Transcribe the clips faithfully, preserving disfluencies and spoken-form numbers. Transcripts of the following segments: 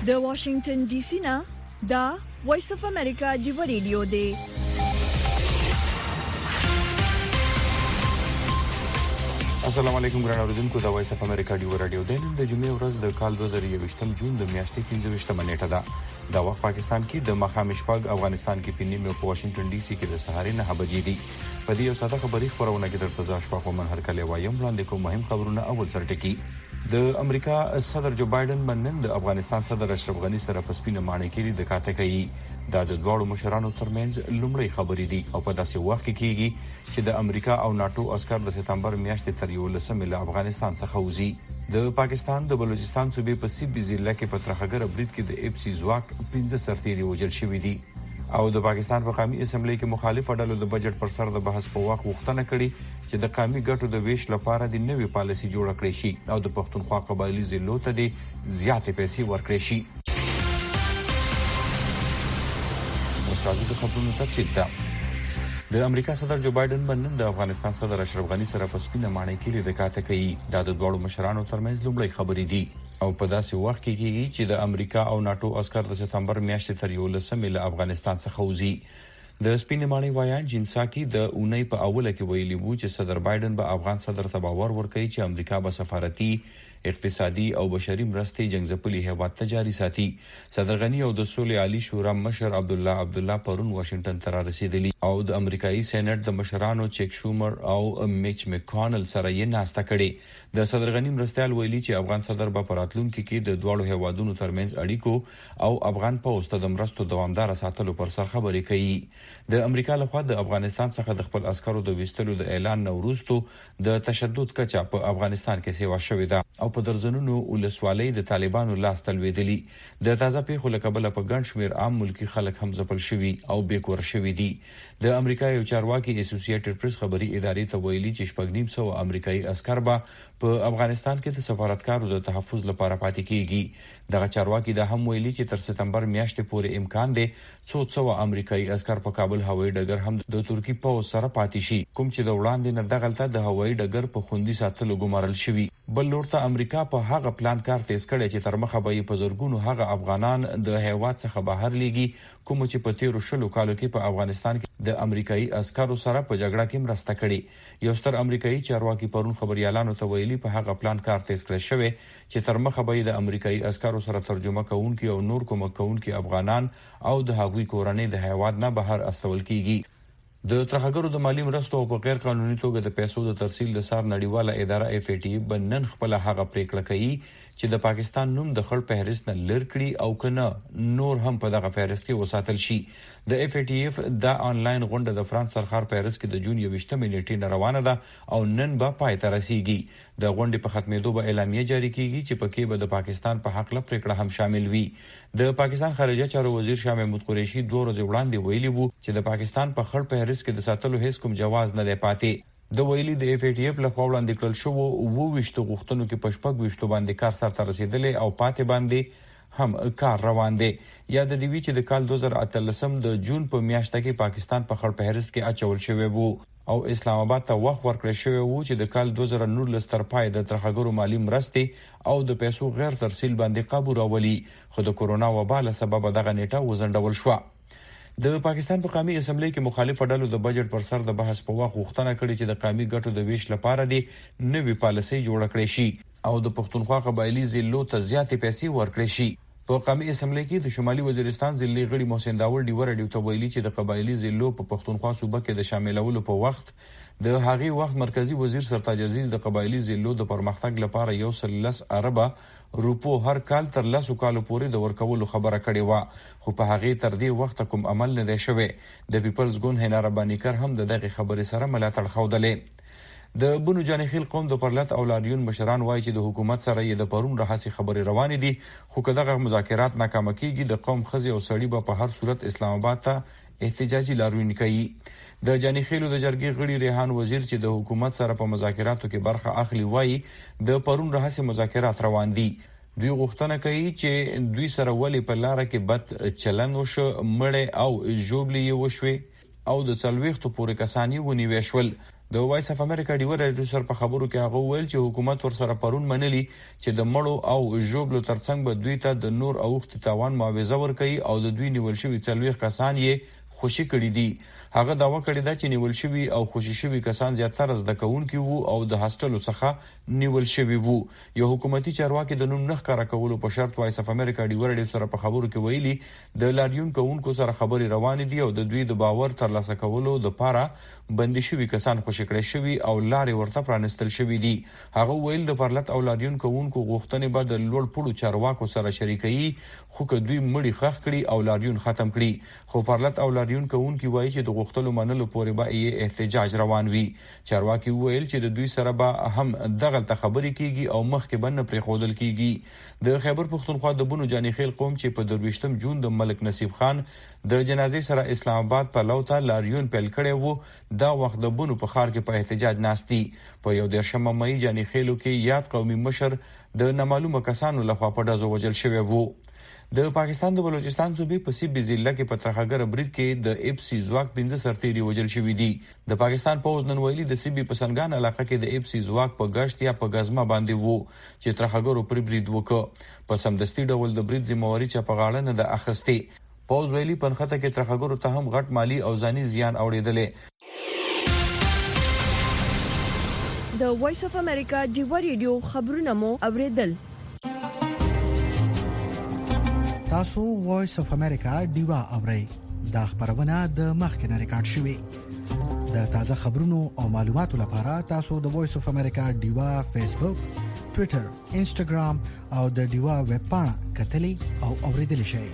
د واشنگټن ډي سي نه دا وایس اف امریکا دی رادیو دی. السلام علیکم ګران اوریدونکو، د وایس اف امریکا دی رادیو دی نن د جمعې ورځ د کال دوه زره یوویشتم جون د میاشتې پنځه ویشتمه نیټه ده. دا وخت پاکستان کې د ماښام شپږ، افغانستان کې په نیمه په واشنگټن ډي سي کې د سهار نه بجې دي. په دې یو ساده خبري خبرونه کې درته ځا شپه کوم هر کله وایم وړاندې کوم مهم خبرونه. اول سر ټکی د امریکا صدر جو بایدن منن د افغانستان صدر اشرف غنی سره په سپینه معنی کې د کاته کوي. دا د دوړو مشرانو ترمنځ لومړی خبرې دي او په داسې وخت کې کیږي چې د امریکا او ناتو عسكر د سپتمبر میاشتې تر یولسمې له افغانستان څخه وځي. د پاکستان د بلوچستان صوبې په سیبي ضلع کې په ترخګر برید کې د اف سی ځواک پنځه سرتیري وژل شوي دي او د پاکستان په قومي اسمبلی کې مخالف ډلو د بجټ پر سر د بحث په وخت غوښتنه کړې چې د قومي ګټو د ویش لپاره د نوې پالیسي جوړه کړې شي او د پښتونخوا قبایلی ضلعو ته د زیاتې پیسې ورکړې شي. مستعد د خبرونو تفصیل ته د امریکا صدر جو بایدن منن د افغانستان صدر اشرف غنی سره په سپینه معنی کې د کاته کوي. دا د دوړو مشرانو ترمنځ لومړی خبرې دي او په داسې وخت کې کیږي چې د امریکا او ناتو عسكر د سپتمبر میاشتې تر یولسمې له افغانستان څخه وځي. د سپینې معنی وایان جنساکي د اونۍ په اوله کې ویلي وو چې صدر بایدن به افغان صدر ته باور ورکړي چې امریکا به سفارتي، اقتصادي او بشري مرستې جنگځپلي هیواد ته جاري ساتي. صدر غنی او د سولې عالی شورا مشر عبدالله عبدالله پرون واشنگټن ته رسیدلی او د امریکایي سېنات د مشرانو چیک شومر او میچ میکانل سره یې ناسته کړې. د صدر غنی مرستيال ویلي چې افغان صدر به پراتلونکو کې د دوړو هیوادونو ترمنځ اړیکو او افغان پوسټ د مرستو دوامدار ساتلو پر سر خبرې کوي. د امریکا لخوا د افغانستان څخه د خپل عسکرو د وستلو د اعلان نوروستو د تشدد کچا په افغانستان کې سیوا شوې ده او په درزنونو ولسوالۍ د طالبانو لاس تلویدلي. د تازه پیښو له کبله په ګڼ شمېر عام ملکی خلک هم ځپل شوي او بیکور شوي دي. د امریکا یو چارواکي اسوسییټډ پریس خبري ادارې ته ویلي چې شپږ نیم سوه امریکایي عسکر به په افغانستان کې د سفارتکارو د تحفظ لپاره پاتې کیږي. دغه چارواکي دا هم ویلي چې تر سپتمبر میاشتې پورې امکان دی څو سوه امریکایي عسکر په کابل هوایي ډګر هم د ترکی پوځ سره پاتې شي، کوم چې د وړاندې نه دغلته د هوایي ډګر په خوندي ساتلو ګمارل شوي. بل لور ته امریکا په هغه پلان کار تیز کړی چې تر مخه به یې په زرګونو هغه افغانان د هیواد څخه بهر لیږي کوم چې په تیرو شلو کالو کې په افغانستان کې د امریکایي عسکرو سره په جګړه کې مرسته کړې. یو ستر امریکایي چارواکي پرون خبريالانو ته ویلي په هغه پلان کار تیز کړی شوی چې تر مخه به د امریکایي عسکرو سره ترجمه کوونکي او نور کومک کوونکي افغانان او د هغوی کورنۍ د هیواد نه بهر استول کیږي. د ترخګرو د مالی مرستو او په غیر قانوني توګه د پیسو د ترسیل د سار نړیواله اداره اف ای ټي بنن خپل هغه پریکړه کوي چې د پاکستان نوم د خړ فهرست نه لر کړي او کنه نور هم په دغه فهرست کې وساتل شي. د اف ای ټي اف د انلاین غونډه د فرانس سرخار پیرس کې د جون یوویشتمې نیټې نه روانه ده او نن به پای ته رسیږي. د غونډې په ختمېدو به اعلامیه جاری کیږي چې پکې به د پاکستان په حق له پریکړه هم شامل وي. د پاکستان خارجه چارو وزیر شاه محمود قریشي دوه ورځې وړاندې ویلي وو چې د پاکستان په خړ فهرست کې د ساتلو هیڅ کوم جواز نه دی پاتې. د ویلي د اف ای ټي اف له خوا وړاندې کړل شو اووه ویشتو غوښتنو کې په شپږ ویشتو باندې کار سرته رسیدلی او پاتې باندې هم کار روان دی. یاد دی وی چې د کال دوه زره اتلسم د جون په میاشت کې پاکستان په خړ فهرست کې اچول شوی وو او اسلام آباد ته وخت ورکړی شوی وو چې د کال دوه زره نولس تر پای د ترخګرو مالی مرستې او د پیسو غیر ترسیل باندې قابو راولي، خو د کورونا وبا له سبب دغه نیټه وزندول شو. د پاکستان په قومي اسمبلی کې مخالف ډلو د بجټ پر سر د بحث په وخت غوښتنه کړې چې د قومي ګټو د ویش لپاره د نوې پالیسي جوړه کړې شي او د پښتونخوا قبایلی ضلعو ته زیاتې پیسې ورکړې شي. په قومي اسمبلی کې د شمالي وزیرستان ضلعي غړي محسن داور ډیور رادیو ته ویلي چې د قبایلی ضلعو په پښتونخوا صوبه کې د شاملولو په وخت د هغې وخت مرکزی وزیر سرتاج عزیز د قبایلی ضلعو د پرمختګ لپاره یو سل لس اربه روپو هر کال تر لسو کالو پورې د ورکولو خبره کړې وه، خو په هغې تر دې وخته کوم عمل نه دی شوی. د پیپلز ګوند هینا ربانیکر هم د دغې خبرې سره ملاتړ ښودلی. د بنو جانخیل قوم د پرلت او لاریون مشران وایي چې د حکومت سره یې د پرون راهسې خبرې روانې دي، خو که دغه مذاکرات ناکامه کیږي د قوم ښځې او سړي به په هر صورت اسلام آباد ته احتجاجي لاریون کوي. د جانخیلو د جرګې غړي ریحان وزیر چې د حکومت سره په مذاکراتو کې برخه اخلي وایي د پرون راهسې مذاکرات روان دي. دوی غوښتنه کوي چې دوی سره ولې په لاره کې بد چلن وشو، مړې او ژوبلې یې وشوې او د څلوېښتو پورې کسان یې ونیوی شول. د وایس اف امریکا ډیو رادیو سره په خبرو کې هغه ویل چې حکومت ورسره پرون منلي چې د مړو او ژوبلو ترڅنګ به دوی ته د نور اوخت تاوان معاوضه ورکړي او د دوی نیول شوی څلويخ کسان یې خوشي کړي دي. هغه داوا کړی دا چې نیول شوی او خوشي شوی کسان زیاتره زده کوونکي وو او د هاستلو څخه نیول شوی وو. یو حکومتي چارواکي د نوم نخ کار کولو په شرط وایس اف امریکا ډیو رادیو سره په خبرو کې ویلي د لاریون کوونکو سره خبري روان دي او د دوی د باور ترلاسه کولو د پاره بندي شوی کسان خوشي کړي شوی او لارې ورته پرانستل شوی دي. هغه ویل د پرلط او لاریون کوونکو غوښتنې به د لوړ پوړو چارواکو سره شریکي خو که دوی مړي خخ کړي او لاریون ختم کړي. خو پرلط او لاریون کوونکو وایي چې د غوښتلو منلو پورې به یې احتجاج روان وي. چارواکي ویل چې د دوی سره به هم دغه خبرې کیږي او مخکې بنه پرې خودل کیږي. د خیبر پښتونخوا د بونو جاني خیل قوم چې په درویشتم جون د ملک نصیب خان د جنازې سره اسلام آباد په لوته لاریون پیل کړي وو دا وخت د بونو په خار کې په احتجاج ناشتي. په یو دیرشم مې جاني خیلو کې یاد قومي مشر د نامعلومه کسانو لخوا په ډزو وجل شوی وو. د پاکستان د بلوچستان صوبې په سی بي ضلع کې په ترخګر برید کې د اف سي ځواک پنځه سرتیري وجل شوی دي. د پاکستان پوز نن ویلي د سی بي په سنگان علاقه کې د اف سي ځواک په گشت یا په غزمه باندې وو چې ترخګر پر برید وکړ. په سمدستي ډول د برید ذمہواری چې په غاړه نه د اخستې. پوز ویلي پنخته کې ترخګر ته هم غټ مالی او ځاني زیان اوریدلې. د وایس اف امریکا ډیو رادیو خبرونه مو اوریدل. تاسو وایس اف امریکا ډیوا اورئ. دا خبرونه د مخکنه ریکارډ شوې. د تازه خبرونو او معلوماتو لپاره تاسو د وایس اف امریکا ډیوا فیسبوک، ټوئیټر، انسټاګرام او د ډیوا ویب پاڼه کتلي او اوریدل شئ.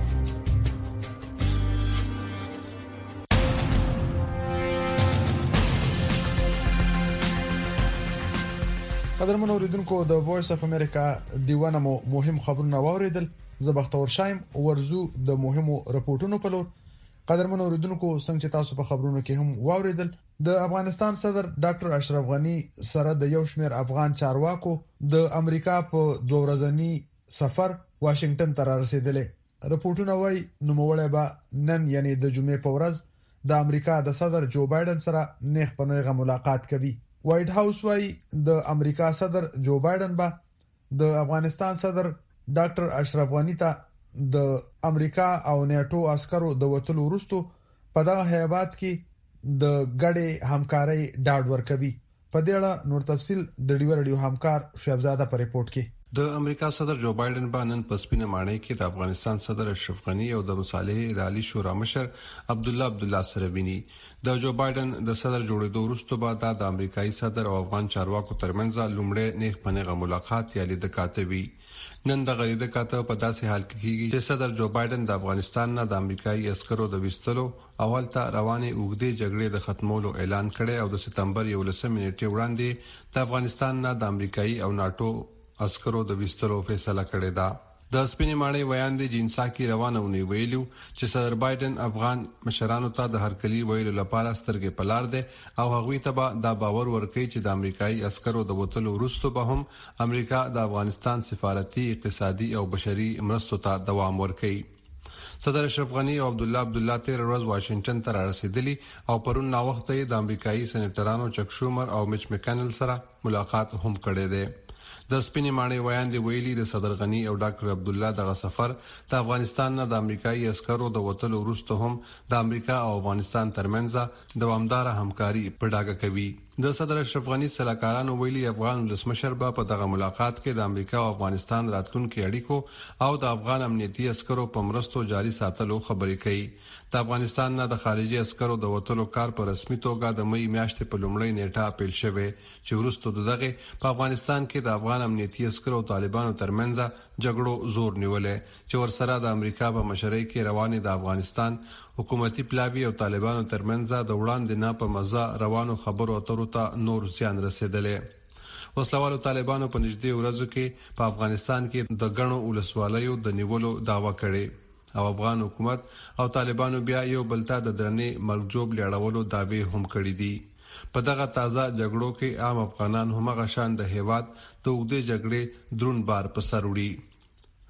قدرمن اوریدونکو د وایس اف امریکا دیوانه مو مهم خبرونه واوریدل. زه بختور شایم ورزو د مهمو رپورټونو په لور. قدرمن اوریدونکو څنګه چې تاسو په خبرونو کې هم واوریدل د افغانستان صدر ډاکټر اشرف غنی سره د یو شمېر افغان چارواکو د امریکا په دوه ورځنی سفر واشنگټن ته رسیدل. رپورټونه وايي نوموړی به نن یعنی د جمعې په ورځ د امریکا د صدر جو بایدن سره نیغ په نیغه ملاقات کوي. وایټ هاوس وايي د امریکا صدر جو بایدن به د افغانستان صدر ډاکټر اشرف غنی ته د امریکا او نیټو عسکرو د وټلو وروسته په دغه هیبات کې د ګډې همکارۍ ډاډ ورکوي. په دې اړه نور تفصيل د ډیو رادیو همکار شهبزاده په ریپورت کې. د امریکا صدر جو بایدن باندې په سپینه ماڼۍ کې د افغانستان صدر اشرف غنی او د مصالحه اداري شورا مشر عبد الله عبد الله سره ویني. د جو بایدن د صدر جوړېدو وروسته بعد د امریکایي صدر او افغان چارواکو ترمنځ لومړی نیغ پنهغه ملاقات یا لید کاتوي. نن د غریده کاته په داسې حال کې کیږي چې صدر جو بایدن د افغانستان نه د امریکایي عسکرو د وستلو اول ته روانه اوږدې جګړې د ختمولو اعلان کړي او د سپتمبر یولسمې نیټې وړاندې د افغانستان نه د امریکایي او ناتو عسکرو د وستلو فیصله کړې ده. د سپینې ماڼۍ ویاندې جنساکي روانونه ویلو چې صدر بایدن افغان مشرانو ته د هرکلی ویلو لپاره سترګې پلار دي او هغوی ته به دا باور ورکړي چې د امریکایي عسکرو د وټلو وروسته به هم امریکا د افغانستان سفارتي، اقتصادي او بشري مرستو ته دوام ورکړي. صدر اشرف غنی او عبد الله عبد الله تیر ورځ واشنگټن ته رسیدلی او پرون نا وخت د امریکایي سېنیټرانو چک شومر او میچ میکنل سره ملاقات هم کړی دی. د سپینې ماڼۍ ویاندې ویلي د صدر غنی او ډاکټر عبد الله دغه سفر د افغانستان نه د امریکایي عسکرو د وټلو وروسته هم د امریکا او افغانستان ترمنځ دوامدار همکاري په ډاګه کوي. د صدر اشرف غنی سلاکارانو ویلي افغان ولسمشر په دغه ملاقات کې د امریکا او افغانستان راتلونکو اړیکو او د افغان امنیتي عسکرو په مرستو جاري ساتلو خبرې کوي. د افغانستان نه د خارجي عسکرو د وټلو کار په رسمي توګه د مې میاشتې په لومړۍ نیټه پیل شوی چې وروسته دغه په افغانستان کې د افغان امنیتي عسکرو او طالبانو ترمنځ جګړو زور نیولې چې ورسره د امریکا په مشرۍ کې روانې د افغانستان حکومتي پلاوی او طالبانو ترمنځ د وړاندې نه په مزه روانو خبرو اترو ته نور زیان رسیدلې. وسلوالو طالبانو په نږدې ورځو کې په افغانستان کې د غنو ولسوالیو د نیولو داوا کړې او افغان حکومت او طالبانو بیا یو بل ته د درنې مرجوب لیړولو داوی هم کړې دي. په دغه تازه جګړو کې عام افغانان هم غشان د هیواد د اوږدې جګړې درون بار په سر وړي.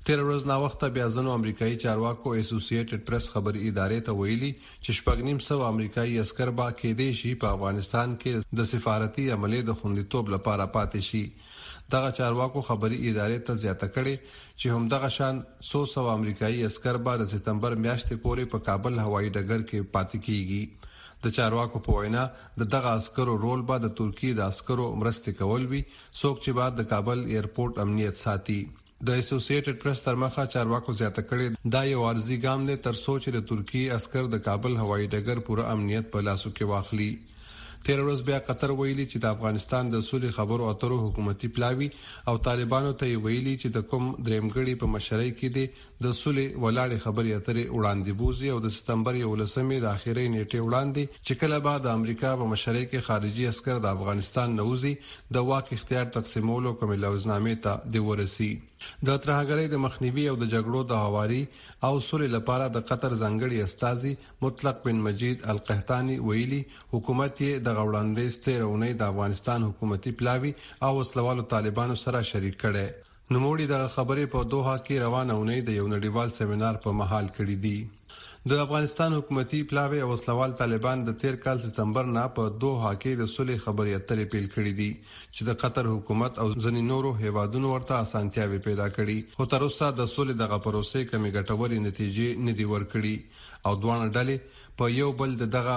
تیر ورځ نا وخت بیا ځنو امریکایي چارواکو اسوسییټډ پریس خبري ادارې ته ویلي چې شپږنیم سو امریکایي عسكر با کې دي شي په افغانستان کې د سفارتي عملې د خوندیتوب لپاره پاتې شي. دغه چارواکو خبري ادارې ته زیاته کړي چې هم دغه شان څو سو امریکایي عسكر با د سپتمبر میاشتې پورې په کابل هوایي ډګر کې پاتې کیږي. د چارواکو په وینا د دغه عسکرو رول به د ترکیه د عسکرو مرستې کول وي څوک چې بعد د کابل ایرپورټ امنیت ساتي. د اسوسییټډ پریس تر مخه چارواکو زیاته کړي دا یو ارزي ګام دی تر څو چې د ترکیه عسكر د کابل هوایي ډګر پوره امنیت په لاسو کې واخلي. تیر ورځ بیا قطر ویلي چې د افغانستان د صلح خبرو اترو حکومتي پلاوی او طالبانو ته ویلي چې د کوم درېمګړي په مشرۍ کې دي د صلح ولاړې خبرې اترې وړاندې بوزي او د سپتمبر یولسمې د اخیری نیټه وړاندې چې کله بعد د امریکا په مشرۍ کې خارجي عسكر د افغانستان نوزي د واک اختیار تقسیمولو کوم لوزنامې ته دی ورسي. د ترهګرۍ د مخنیوي او د جګړو د هواري او صلح لپاره د قطر ځانګړي استازي مطلق بن مجید القحطاني ویلي حکومت یې د غوړاندې سترونې د افغانستان حکومتي پلاوی او وسلوالو طالبانو سره شریک کړي. نوموړي د خبرې په دوحه کې روانه اونۍ د یو نړیوال سیمینار په محل کړی دی. د افغانستان حکومتي پلاوی او وسلوال طالبان د تیر کال سپتمبر نه په دوحه کې د صلح خبرې اترې پیل کړې دي چې د قطر حکومت او ځینې نورو هیوادونو ورته اسانتیاوي پیدا کړي خو تر اوسه د صلح دغه پروسې کمی ګټوري نتیجې نه دی ورکړي او دوه ډلې په یو بل دغه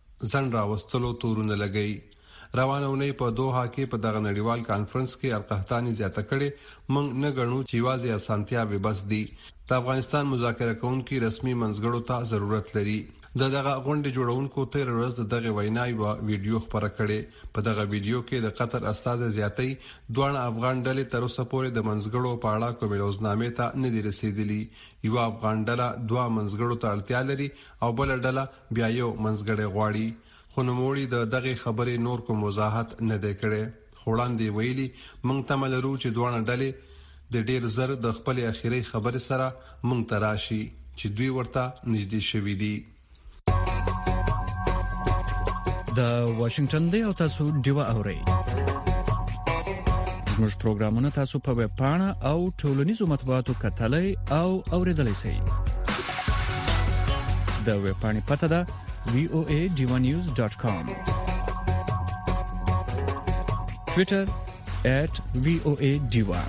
ځن راوستلو تورونه لګي. روانه ونې په دوحه کې په دغه نړیوال کانفرنس کې القحطاني زیاته کړي موږ نه غنو چې واځي اسانتیاوي بس دي. د افغانستان مذاکره کوونکي رسمي منځګړو ته ضرورت لري. د دغه غونډې جوړونکو تیر ورځ د دغه وینا یو ویډیو خبره کړي. په دغه ویډیو کې د قطر استاد زیاتې دوه افغان ډلې تر اوسه پورې د منځګړو په اړه کوم لوزنامې ته نه دي رسیدلي. یو افغان ډله دوه منځګړو ته اړتیا لري او بل ډله بیا یو منځګړی غواړي. خو نوموړي د دغه خبرې نور کوم وضاحت نه دی کړی. خوړاندې ویلي موږ تمه لرو چې دوه ډلې د ډیر زر د خپل اخیری خبرې سره مونږ تراشي چې دوی ورته نږدې شوي دي. د واشنگټن دی او تاسو دیوا اورئ. زموږ پروګرامونه تاسو په ویب پاڼه او ټولنیزو مطبوعاتو کتلای او اوریدلای شئ. د ویب پاڼې پته ده v o a diva news dot com. Twitter at v o a diva.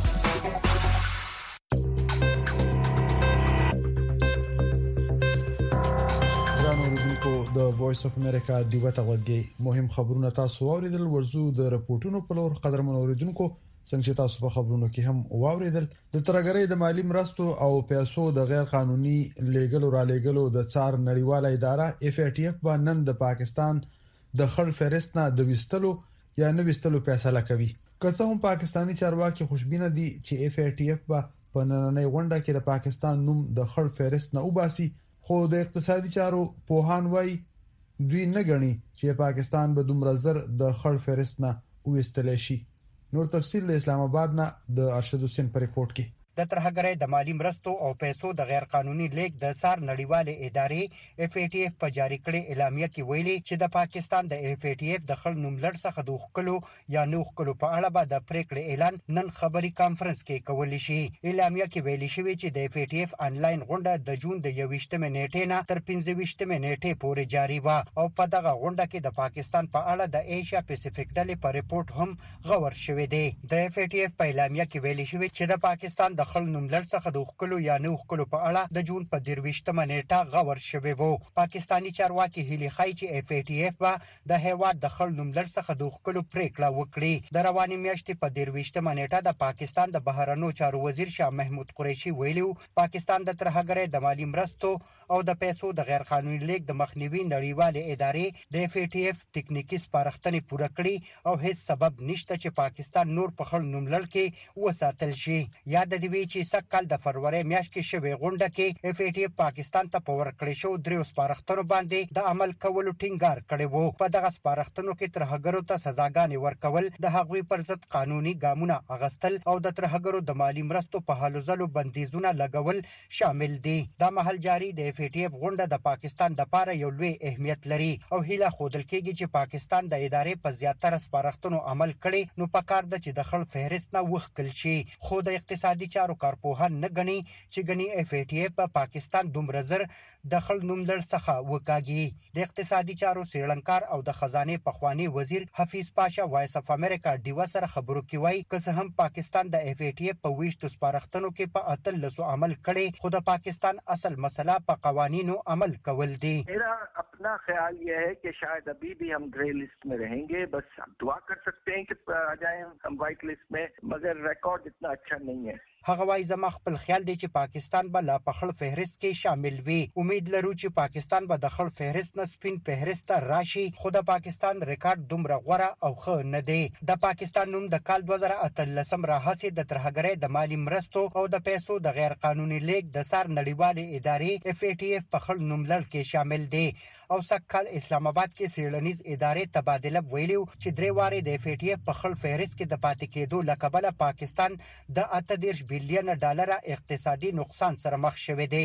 د وایس اف امریکا دیوه تغوږی مهم خبرونه تاسو اوریدل. ورزو د رپورټونو په لور قدرمن اوریدونکو څنګه چې تاسو په خبرونو کې هم واوریدل د ترګرۍ د مالی مرستو او پیسو د غیر قانوني لیګل را لیګلو د څار نړیواله اداره اف ای ټی اف باندې د پاکستان د خړ فهرست نه د وستلو یا نه وستلو فیصله کوي. که څه هم پاکستانی چارواکي خوشبینه دي چې اف ای ټی اف په نننۍ غونډه کې د پاکستان نوم د خړ فهرست نه وباسي خو د اقتصادي چارو پوهان وای دوی نه غني چې پاکستان به دومره زر د خړ فهرست نه وستل شي. نور تفصیل د اسلام آباد نه د ارشد حسین پر ریپورت کې. د ترهګرۍ د مالی مرستو او پیسو د غیر قانوني لیک د سار نړیواله ادارې اف ای ټی اف په جاری کړې اعلامیه کې ویلي چې د پاکستان د اف ای ټی اف د خل نوملړ څخه د خلکو یا نو خلکو په اړه به د پریکړې اعلان نن خبري کانفرنس کې کول شي. اعلامیه کې ویلي شوی چې د اف ای ټی اف انلاین غونډه د جون د یوویشتمې نیټې نه تر پنځه ویشتمې نیټې پورې جاری و او په دغه غونډه کې د پاکستان په اړه د ایشیا پیسفیک ډلې په ریپورت هم غور شوی دی. د اف ای ټی اف په اعلامیه کې ویلي شوی چې د پاکستان د خل نوملړ څخه د خلکو یا نو خلکو په اړه د جون په درويشتمه نیټه غور شوی وو. پاکستانی چارواکي هلي خای چې اف ای ټی اف با د هیواد د خل نوملړ څخه د خلکو پریکړه وکړي. د رواني میاشتې په درويشتمه نیټه د پاکستان د بهرنیو چارو وزیر شاه محمود قریشي ویلو پاکستان د ترهګرۍ د مالی مرستو او د پیسو د غیر قانوني لیک د مخنیوي نړیواله ادارې د اف ای ټی اف ټیکنیکی سپارښتنې پوره کړې او هیڅ سبب نشته چې پاکستان نور په خل نوملړ کې وساتل شي. یاد دی چې سکهال د فروری میاشت کې شوې غونډه کې اف ای ټی اف پاکستان ته په ورکړې شو دریو سپارښتنو باندې د عمل کولو ټینګار کړی وو. په دغه سپارښتنو کې ترهګرو ته سزاګانې ورکول، د هغوی پر ضد قانوني ګامونه اغستل او د ترهګرو د مالی مرستو په هلو ځلو بندیزونه لګول شامل دي. دا مهال جاری د اف ای ټی اف غونډه د پاکستان د لپاره یو لوی اهمیت لري او هیله خودل کېږي چې پاکستان د ادارې په زیاتره سپارښتنو عمل کړي نو پکار د چې د خل فهرست نه وښکل شي. خو د اقتصادي چارو کارپوهان نه غني چې غني اف ای ټی اف په پاکستان دومره زر د خل نوملړ څخه وکاږي. د اقتصادي چارو سیړنکار او د خزانه پخوانی وزیر حفیظ پاشا وایس اف امریکا ډیوا سره خبرو کې وایي که هم پاکستان د اف ای ټی اف په ویشتو سپارښتنو کې په اتلسو عمل کړي خو د پاکستان اصل مسله په قوانینو عمل کول دي. मेरा अपना ख्याल यह है कि शायद अभी भी हम ग्रे लिस्ट में रहेंगे, बस दुआ कर सकते हैं कि आ जाएं हम व्हाइट लिस्ट में, मगर रिकॉर्ड इतना अच्छा नहीं है. هغه وايي زما خپل خیال دی چې پاکستان به لا په خړ فهرست کې شامل وي. امید لرو چې پاکستان به د خړ فهرست نه سپین فهرست ته راشي خو د پاکستان ریکارډ دومره غوړه او ښه نه دی. د پاکستان نوم د کال دوه زره اتلسم راهسې د ترهګرۍ د مالی مرستو او د پیسو د غیر قانوني لیږد د سار نړیوالې ادارې اف ای ټی اف په خړ نوملړ کې شامل دی او سکهال اسلام آباد کې سیړنیز ادارې تبادله ویلو چې درې واره د اف ای ټی اف په خړ فهرست کې د پاتې کېدو لکبله پاکستان د اته دیرش بلین ډالر اقتصادي نقصان سره مخ شوه دی.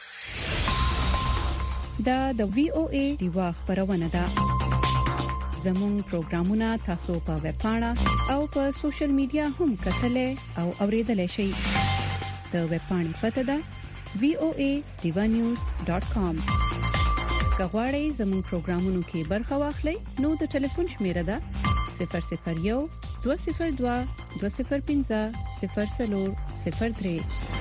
دا د وی او ای دیوا خبرونه ده. زموږ پروگرامونه تاسو په ویب پاڼه او په سوشل میډیا هم کتلای او اوریدلای شئ. د ویب پاڼې پته ده وی او ای دیوا نیوز ډاټ کام. کغواړئ زموږ پروگرامونو کې برخه واخلئ نو د ټلیفون شمیره ده صفر صفر یو دوه صفر دوه دوه صفر پنځه صفر صفر صفر درې.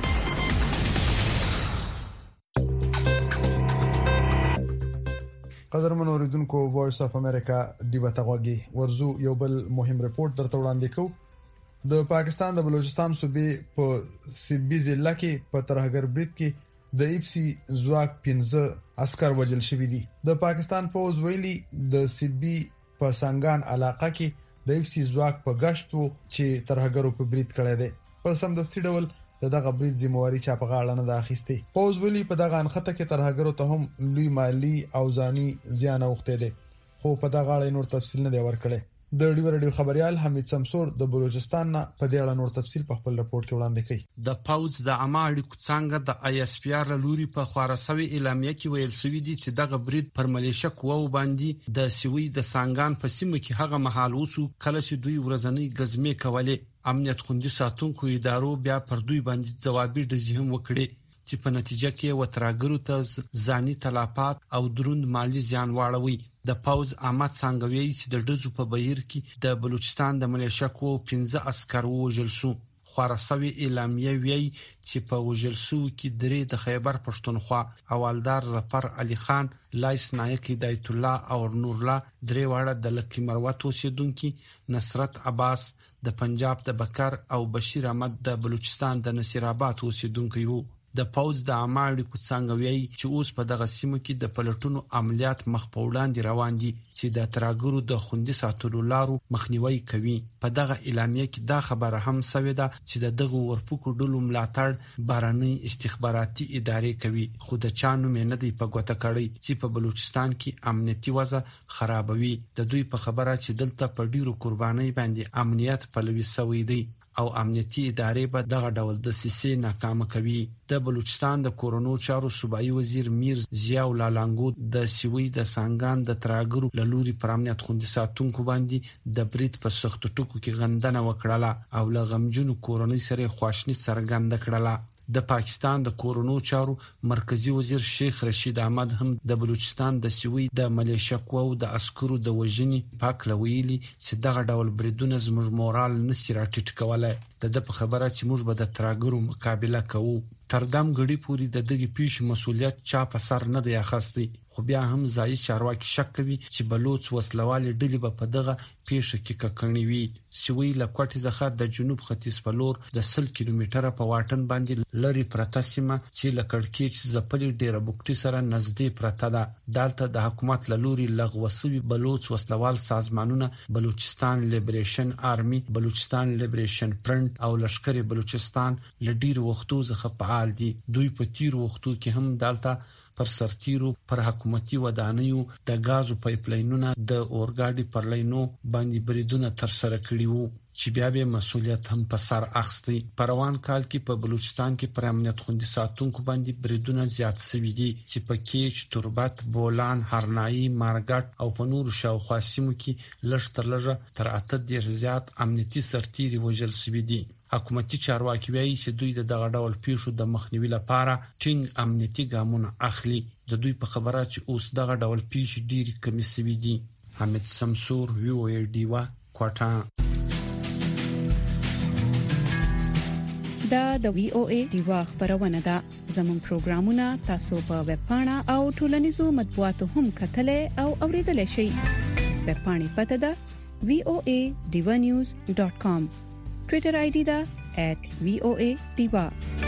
قدرمن اوریدونکو وایس اف امریکا دیو تغوږی ورزو یو بل مهم رپورت درته وړاندې کوم. د پاکستان د بلوچستان صوبې په سیبی ضلع کې په ترهګر برید کې د ایپسی زواک پنځه عسكر وژل شوی دي. د پاکستان فوج ویلي د سیبی په سنگان علاقه کې د ایپسی زواک په گشتو چې ترهګرو په برید کړی دی. په سمدستي ډول دغه برید ذمہواری چا په غاړه نه د اخیسته. فوج ویلي په دغه انخته کې ترهګرو ته هم لوی مالی او ځاني زیان اوخته دي خو په دغه اړه نور تفصیل نه دی ورکړی. د ډیو رادیو خبريال حمید سمسور د بلوچستان نه په دې اړه نور تفصیل په خپل رپورت کې وړاندې کړي. د پاوز د عامه څنګه د آی اس پی آر لوري په خوراسوي اعلامیه کې ویل شوی دی چې دغه برید پر ملیشه قوو باندې د سوي د سانګان په سیمه کې هغه محل وسو کله چې دوی ورځنی غزمه کولې. امنیت خوندي ساتونکو ادارو بیا پر دوی باندې ځوابي ډزې هم وکړي چې په نتیجه کې وتراګرو ته ځاني تلافات او دروند مالی زیان واړوي. د پاوز احمد څنګهوي چې د ډزو په بهیر کې د بلوچستان د ملیشه قوو پنځه عسكر وژل شو. خوراسوي اعلامیه ویي چې په وژل شو کې درې د خیبر پښتونخوا حوالدار ظفر علي خان، لایس نایک هدایت الله او نور الله، درې واړه د لکی مروت اوسیدونکو، نصرت عباس د پنجاب د بکر او بشیر احمد د بلوچستان د نصیر آباد اوسیدونکو یو. د پاوز د عامه څنګه ویي چې اوس په دغه سیمو کې د پلټونو عملیات مخ په وړاندې روان دي چې د تراګرو د خوندي ساتلو لارو مخنیوي کوي. په دغه اعلامیه کې دا خبره هم شوې ده چې د دغه ورپوکو ډلو ملاتړ بارني استخباراتي ادارې کوي خو د چانو مې نه دی په ګوته کړی چې په بلوچستان کې امنیتي وضع خرابوي. د دوی په خبره چې دلته په ډیرو قرباني باندې امنیت پلوي شوی دی او امنیتي ادارې به دغه ډول د سیسې ناکام کوي. د بلوچستان د کورونو چارو صوبایي وزیر میر ضیاء الله لانګو د سوي د سانګان د تراګرو لوري پر امنیت خوندي ساتونکو باندې د برید په سختو ټکو کې غندنه وکړه او لغمجنو کورونی سره خواشنی څرګنده کړه. د پاکستان د کورونو چارو مرکزی وزیر شیخ رشید احمد هم د بلوچستان د سوي د ملیشه قوو د عسکرو د وژنې پاک لویلي چې دغه ډول بریدونه زموږ مورال نشي راټیټ کولای. د په خبره چې موږ به د تراګرو مقابله کوو. تردام غړي پوری د دغه پیښې مسولیت چا په سر نه دی اخیستی خو بیا هم ځای چارواکي شک کوي چې بلوچ وسلوال ډلې به په دغه پیښه کې ککړنی وي. سوي لکوټي ځخه د جنوب ختیځ په لور د سل کیلومتره په واټن باندې لری پرته سیمه چې لکړکیچ زپلې ډیره بوکټي سره نږدې پرته ده. دالته د حکومت لوري لغوسوي بلوچ وسلوال سازمانونه بلوچستان لیبریشن آرمي، بلوچستان لیبریشن فرنٹ او لشکر بلوچستان لډیر وختو ځخه فعال دي. دوی په تیر وختو کې هم دالته پر سرتیرو پر حکومتي ودانیو د غازو پایپلاینونو د اورګاډي پر لینو باندې بریدونه تر سره کړي وو چې بیا به مسولیت هم په سر اخستي. په روان کال کې په بلوچستان کې پر امنیت خوندي ساتونکو باندې بریدونه زیات شوي دي چې په کیچ، تربت، بولان، هرنايي، مارګټ او په نورو شاوخوا سیمو کې لږ تر لږه تر اته ډیر زیات امنیتي سرتیري وژل شوي دي. حکومتي چارواکي وایي چې دوی د دغه ډول پیښو د مخنیوي لپاره ټینګ امنیتي ګامونه اخلي. د دوی په خبره چې اوس دغه ډول پیښې ډېرې کمې شوې دي. حمید سمسور، وی او ای ډیوا، کوټا. دا د وی او ای ډیوا خبرونه ده. زموږ پروګرامونه تاسو په ویب پاڼه او ټولنیزو مطبوعاتو هم کتلای او اوریدلای شئ. ویب پاڼې پته ده وی او ای ډیوا نیوز ډاٹ کام. ټوئیټر آی ډی ده ایٹ وی او ای ډیوا.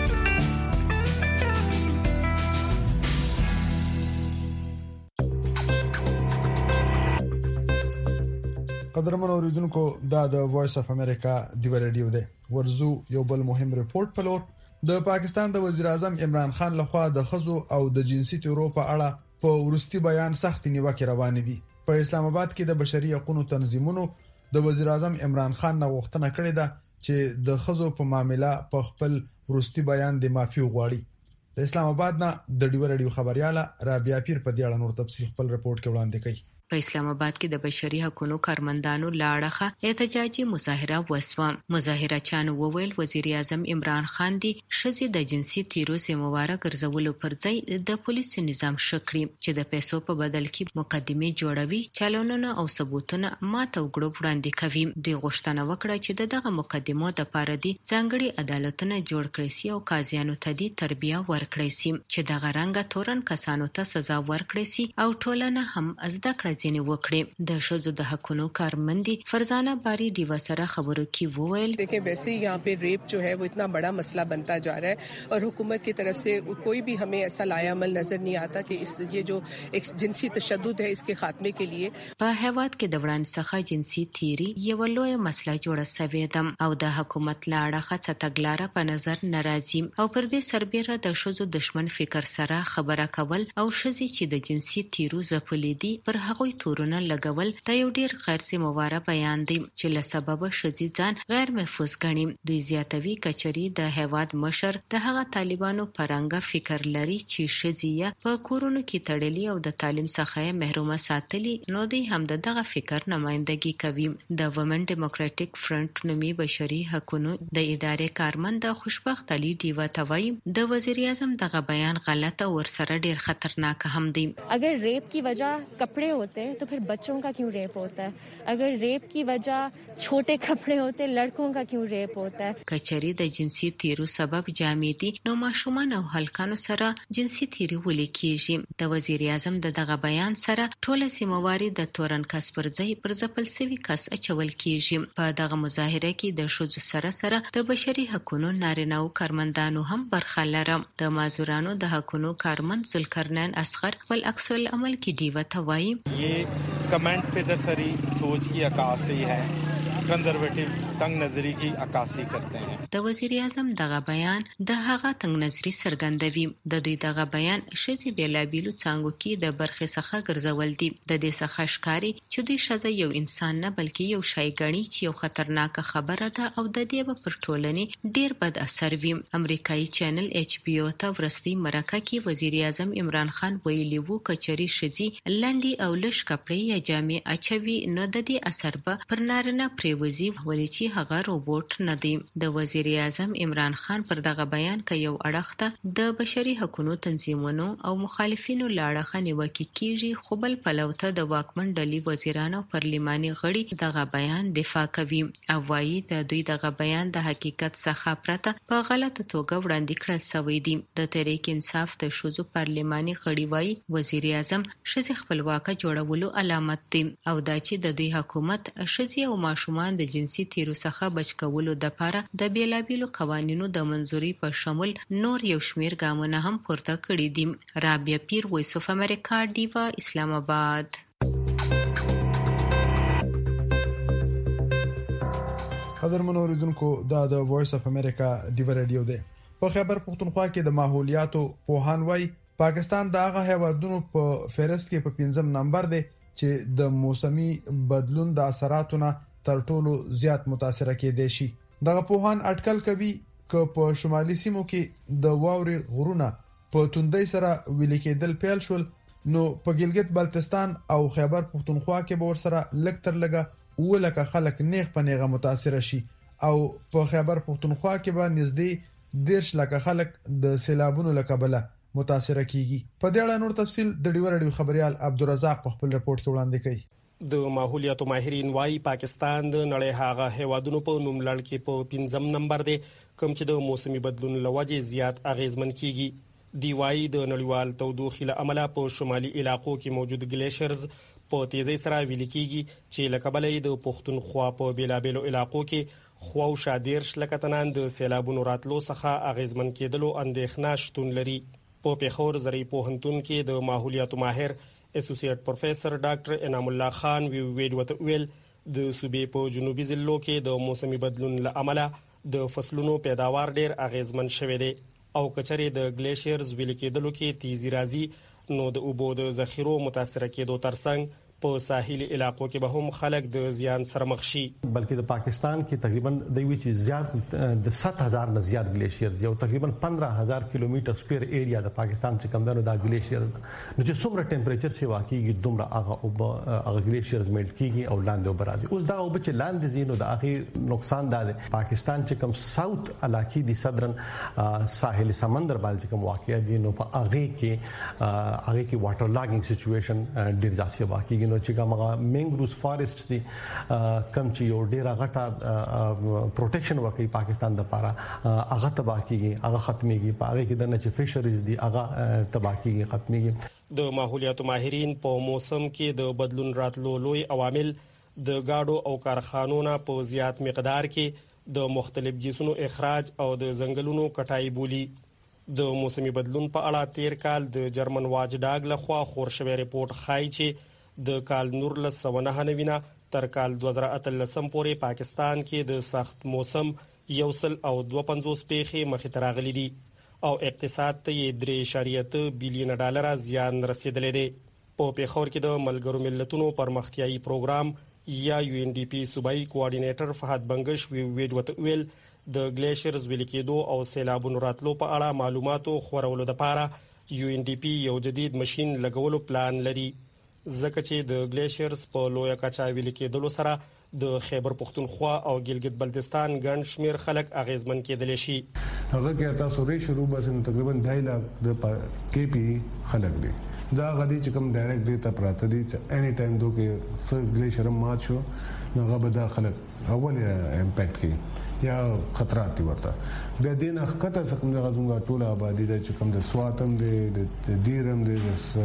قدرمن اوریدونکو، دا د وایس اف امریکا دی رادیو دی. ورزو یو بل مهم ریپورت په لور. د پاکستان د وزیر اعظم عمران خان لخوا د خزو او د جنسي تورو په اړه په ورستي بیان سخت نیوکه روانه دي. په اسلام آباد کې د بشري حقوقو تنظیمونو د وزیر اعظم عمران خان نه غوښتنه کړې ده چې د خزو په معاملې په خپل ورستي بیان د معافي وغواړي. د اسلام آباد نه د ډیو رادیو خبرياله رابعه پیر په دې اړه نور تفصیل خپل رپورت کې وړاندې کوي. په اسلام آباد کې د بشري حقوقو کارمندانو لاړه احتجاجي مظاهره وسوه. مظاهره چانو وویل وزیر اعظم عمران خان دی شذې د جنسي تیرو سیمواره ګرځولو پر ځای د پولیسو نظام شکري چې د پیسو په بدل کې مقدمه جوړوي، چالانونه او ثبوتونه ماته وګړو وړاندې کوي. د غوښتنه وکړه چې دغه مقدمو د پاره دي ځانګړي عدالتونه جوړ کړي سي او قاضیانو ته دي تربیه ورکړي سي چې دغه رنګه تورن کسانو ته سزا ورکړي سي او ټولنه هم زده کړي ځینې وکړي. د شذو د حقوقو کارمندي فرزانه باری دیوا سره خبرو کې وویل دیکھیں वैसे ही यहाँ पे रेप जो है वो इतना बड़ा मसला बनता जा रहा है और हुकूमत की तरफ से कोई भी हमें ऐसा लाया अमल नजर नहीं आता कि इस ये जो एक जिनसी तशद्दुद है इसके खात्मे के लिए. په هیواد کې د وړاندې څخه جنسي تیری یو لوی مسله جوړه شوې ده او د حکومت لاړه څخه تګلاره په نظر ناراضي او پر دې سربېره د شذو دشمن فکر سره خبره کول او شذې چې د جنسي تیرو زپلې دي پر هغه تورونه لګول د یو ډیر غیر سیمواره بیان دی چې له سبب شذې ځان غیر محفوظ ګڼي. دوی زیاتوي کچري د هیواد مشر د هغه طالبانو پرنګه فکر لري چې شذې په کورونو کې تړلي او د تعلیم څخه محرومه ساتلي، نو دوی هم دغه فکر نمائندګي کوي. د وومن ډیموکراټک فرنٹ نومي بشري حقوقو د ادارې کارمند خوشبخت علي دیوا توای د وزیر اعظم دغه بیان غلط او ورسره ډیر خطرناک هم دی. اگر ریپ کی وجہ کپڑے ہوتے हैं तो फिर बच्चों का क्यों रेप होता है? अगर रेप की वजह छोटे कपड़े होते लड़कों का क्यों रेप होता है? کچري د جنسي تیرو سبب جامې دي نو ماشومان او هلکانو سره جنسي تیری ولې کیږي. د وزیر اعظم دغه بیان سره ټول سیمواري د تورن کس پر ځای پر ځپل سوي کس اچول کیږي. په دغه مظاهره کې د شذو سره سره د بشري حقوقو نارینه او کارمندانو هم برخه لري. د مازورانو د حقوقو کارمند ذوالقرنین اصغر خپل عکس العمل کې دیوه توای ये कमेंट पे दरसरी सोच की अक्कासी है, कंजर्वेटिव तंग नजरी की अक्कासी करते हैं. د وزیر اعظم دغه بیان د هغه تنگ نظری څرګندوي. د دوی دغه بیان شذې بیلابیلو څنګه کې د برخې څخه ګرځول دي. د دې څخه ښکاری چې دوی شذې یو انسان نه بلکې یو شای ګڼي چې یو خطرناک خبره ده او د دې په ټولنې ډیر بد اثر وي. امریکایي چینل ایچ پی او ته ورستي مرکه کې وزیر اعظم عمران خان ویلي وو کچري شذې لنډي او لش کپړې یا جامې اچوي نو د دې اثر به پر نارینه پریوزي ولې چې هغه روبوټ نه دی. د وزیر اعظم عمران خان پر دغه بیان کې یو اړخته د بشري حقوقو تنظیمونو او مخالفینو لاړه نیوکه کیږي، خو بل پلوته د واکمن ډلې وزیرانو پارلماني غړي دغه بیان دفاع کوي او وايي د دوی دغه بیان د حقیقت څخه پرته په غلطه توګه وړاندې کړل شوی دی. د تحریک انصاف د شذو پارلماني غړي وايي وزیر اعظم شذې خپلواکه جوړولو علامت دی او دا چې د دوی حکومت شذې او ماشومان د جنسي تیرو څخه بچ کولو د لپاره د بیلابیلو قوانینو د منځوري په شمول نور یو شمیر ګامونه هم پورته کړي دي. رابعه پیر، وایس اف امریکا، دیوا، اسلام آباد. قدرمن اوریدونکو، دا د وایس اف امریکا دیوا رادیو دی. په خیبر پختونخوا کې د ماحولیاتو پوهان وایي پاکستان د هغه هیوادونو په فهرست کې په پنځم نمبر دی چې د موسمي بدلون د اثراتو نه تر ټولو زیات متاثر کېدي شي. دغه پوهان اټکل کوي چې په شمالي سیمو کې د واوري غرونه په توندۍ سره ویل کېدل پیل شول، نو په ګلګت بلتستان او خیبر پختونخوا کې به ورسره لږ تر لږه ولکه خلک نیغ په نیغه متاثر شي او په خیبر پختونخوا کې به نږدې دیرش لکه خلک د سیلابونو لکبله متاثر کیږي. په دې اړه نور تفصيل د ډیو رادیو خبريال عبدالرزاق په خپل رپورت کې وړاندې کړي. د ماحولیاتو ماهرین وايي پاکستان د نړۍ هغه هیوادونو په نوم لړ کې په پنځم نمبر دی کوم چې د موسمي بدلون لوجه زیات اغیزمن کیږي. دی وايي د نړیوال تودوخې له امله په شمالي علاقو کې موجود ګلیشرز په تیزی سره ویل کیږي چې لکبلې د پښتونخوا په بیلابېلو علاقو کې خو شادیر شلکتنان د سیلابونو راتلو څخه اغیزمن کېدلو اندېښنه شتون لري. په پیښور زری پوهنتون کې د ماحولیاتو ماهر اسوسییټ پروفیسور ډاکټر انعام الله خان وی ویډ وته ویل د صوبې په جنوبي ضلعو کې د موسمي بدلون له امله د فصلونو پیداوار ډیر اغیزمن شوه دی او کچري د ګلیشیرز ویل کېدلو کې تیزی راځي نو د اوبو د ذخیرو متاثر کېدو ترڅنګ په ساحلي علاقو کې به هم خلک د زیان سره مخ شي. بلکې د پاکستان کې تقریبا د وی چې زیات د سات هزار نه زیات ګلیشیر دی او تقریبا پندرہ هزار کیلومتر سکوير ایریا د پاکستان څخه کم ده د ګلیشیر نو چې څومره ټمپریچر سی واقعي دومره هغه او هغه ګلیشیرز میلټ کیږي او لاندې وبراځي. اوس دا او چې لاندې زینو د اخر نقصان ده پاکستان چې کم ساوث علاقې دي صدرن ساحل سمندر باندې کوم واقع دي نو په هغه کې هغه کې واټر لاګینګ سچويشن ډیر ځاسي واقعي نو چې کومه مینګروز فارست دي کم چې یو ډیر غټه پروټیکشن ورکړي پاکستان د لپاره هغه تباہ کیږي هغه ختميږي په هغه کې د نه چې فشریز دي هغه تباہ کیږي ختميږي. د ماحولیاتو ماهرین په موسم کې د بدلون راتلو لوی عوامل د گاډو او کارخانونو په زیات مقدار کې د مختلف جنسونو اخراج او د ځنګلونو کټای بولی. د موسمي بدلون په اړه تیر کال د جرمن واچ ډاګ لخوا خور شوی ریپورت ښایي چې د کال نور له سونه نوینه تر کال دوه زره اتلسم پورې پاکستان کې د سخت موسم یو سل او دوه پنځوس پیښې مخې ته راغلي دي او اقتصاد ته درې اعشاریه بلین ډالر زیان رسیدلی دی. په پیښور کې د ملګرو ملتونو پرمختیایي پروګرام یا یو ان ډي پی صوبایي کوارډینیټر فهد بنگش وی ویډ وته ویل د ګلیشرز ویل کېدو او سیلابونو راتلو په اړه معلوماتو خورولو لپاره یو ان ډي پی یو جدید ماشين لګولو پلان لري. ځکه چې د ګلیشیرز په لویه کچا ویل کېدلو سره د خیبر پختونخوا او ګلګت بلتستان ګڼ شمیر خلک اغیزمن کېدل شي. هغه کې تاسو ری شروع بس تقریبا ډائی لاکھ د کې پی خلک دي دا غدي چې کوم ډایرکټ دی ته پراته دي اني ټایم دوه کې څو ګلیشیر مات شو نو هغه به د خلک اول امپیکټ کوي یا خطرات ورته د دین حقیقت څخه کوم غزونګه ټوله آبادی د چکم د سواتم د دیرم د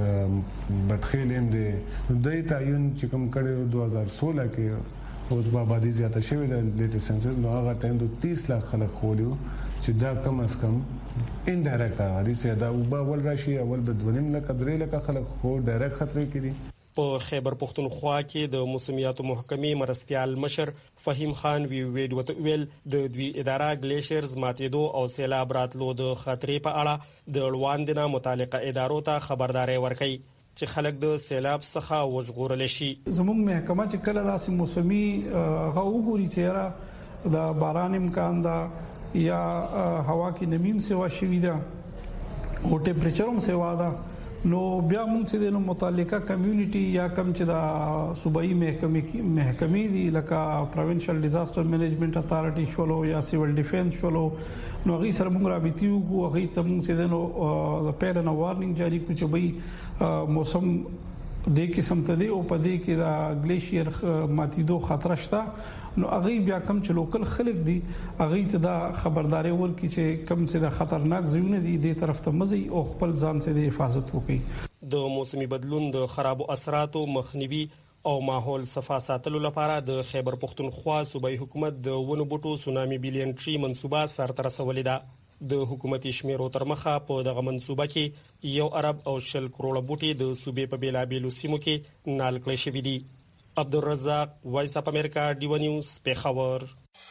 بټخیلم د دای تعین چې کوم کړي دوه هزار سولہ کې اوس په آبادی زیاته شوې د لیټر سنسس نو هغه ټایم د تیس لک خلک خولیو چې دا کم از کم انډایرکټ هغه سي دا او په ول راشي اول بدونیم لکه درې لک خلک خو ډایرکټ خطرې کړي. په خیبر پختونخوا کې د موسمیاتو محکمې مرستيال مشر فهیم خان وی ویډ وته ویل د دوی اداره ګلیشیرز ماتېدو او سیلاب راتلو د خطرې په اړه د اړوندنه متعلقه ادارو ته خبرداري ورکړي چې خلک د سیلاب څخه وژغورل شي. زموږ محکمه چې کله داسې موسمي غوګوري چې د باران امکان دا یا هوا کې نمیم سیوا شوی دا او ټمپریچر هم سیوا دا نو بیا موږ چې د متعلقه کمیونټي یا کم چې د صوبایي محکمې محکمې دي لکه پروینشل ډیزاستر منیجمنت اتارټي شولو یا سیول ډیفنس شولو نو غي سره موږ رابطي وو غي ته موږ چې د پیلن وارنینګ جاری کړو چې به موسم د قسم ته دی او په دې کې د ګلیشیر ماتیدو خطر شته نو هغه بیا کم چې لوکل خلک دي هغه ته دا خبرداري ورکړي چې کم څه د خطرناک ځایونه دي د طرف ته مزي او خپل ځان سره د حفاظت وکړي. د موسمي بدلون د خرابو اثراتو مخنیوي او ماحول صفا ساتلو لپاره د خیبر پختونخوا صوبایي حکومت د ونو بوټو سونامي بلین ټری منصوبه سرته رسولې ده. د حکومتي شمیرو تر مخه په دغه منصوبه کې یو ارب او شل کروڑه بوټي د صوبې په بیلابېلو سیمو کې نال کړی شوی دي. عبدالرزاق وایس اپ امریکا ډیو نیوز پیښور.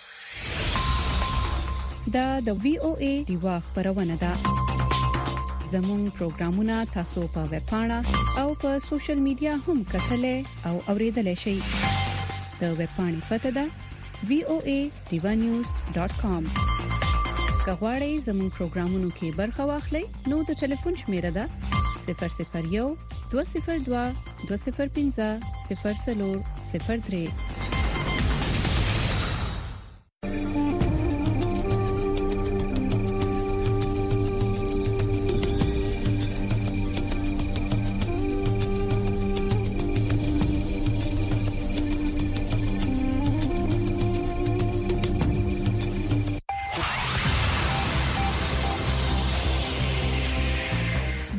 دا د وی او ای ډیوا خبرونه ده. زموږ پروګرامونه تاسو په ویب پاڼه او په سوشل میډیا هم کتلې او اوریدلای شئ. د ویب پاڼې پته ده وی او ای ډیو نیوز ډاټ کام. کغواړئ زموږ پروګرامونو کې برخه واخلئ نو د ټلیفون شمیره ده صفر صفر یو دوه صفر دوه دوه صفر پنځه صفر صفر صفر درې.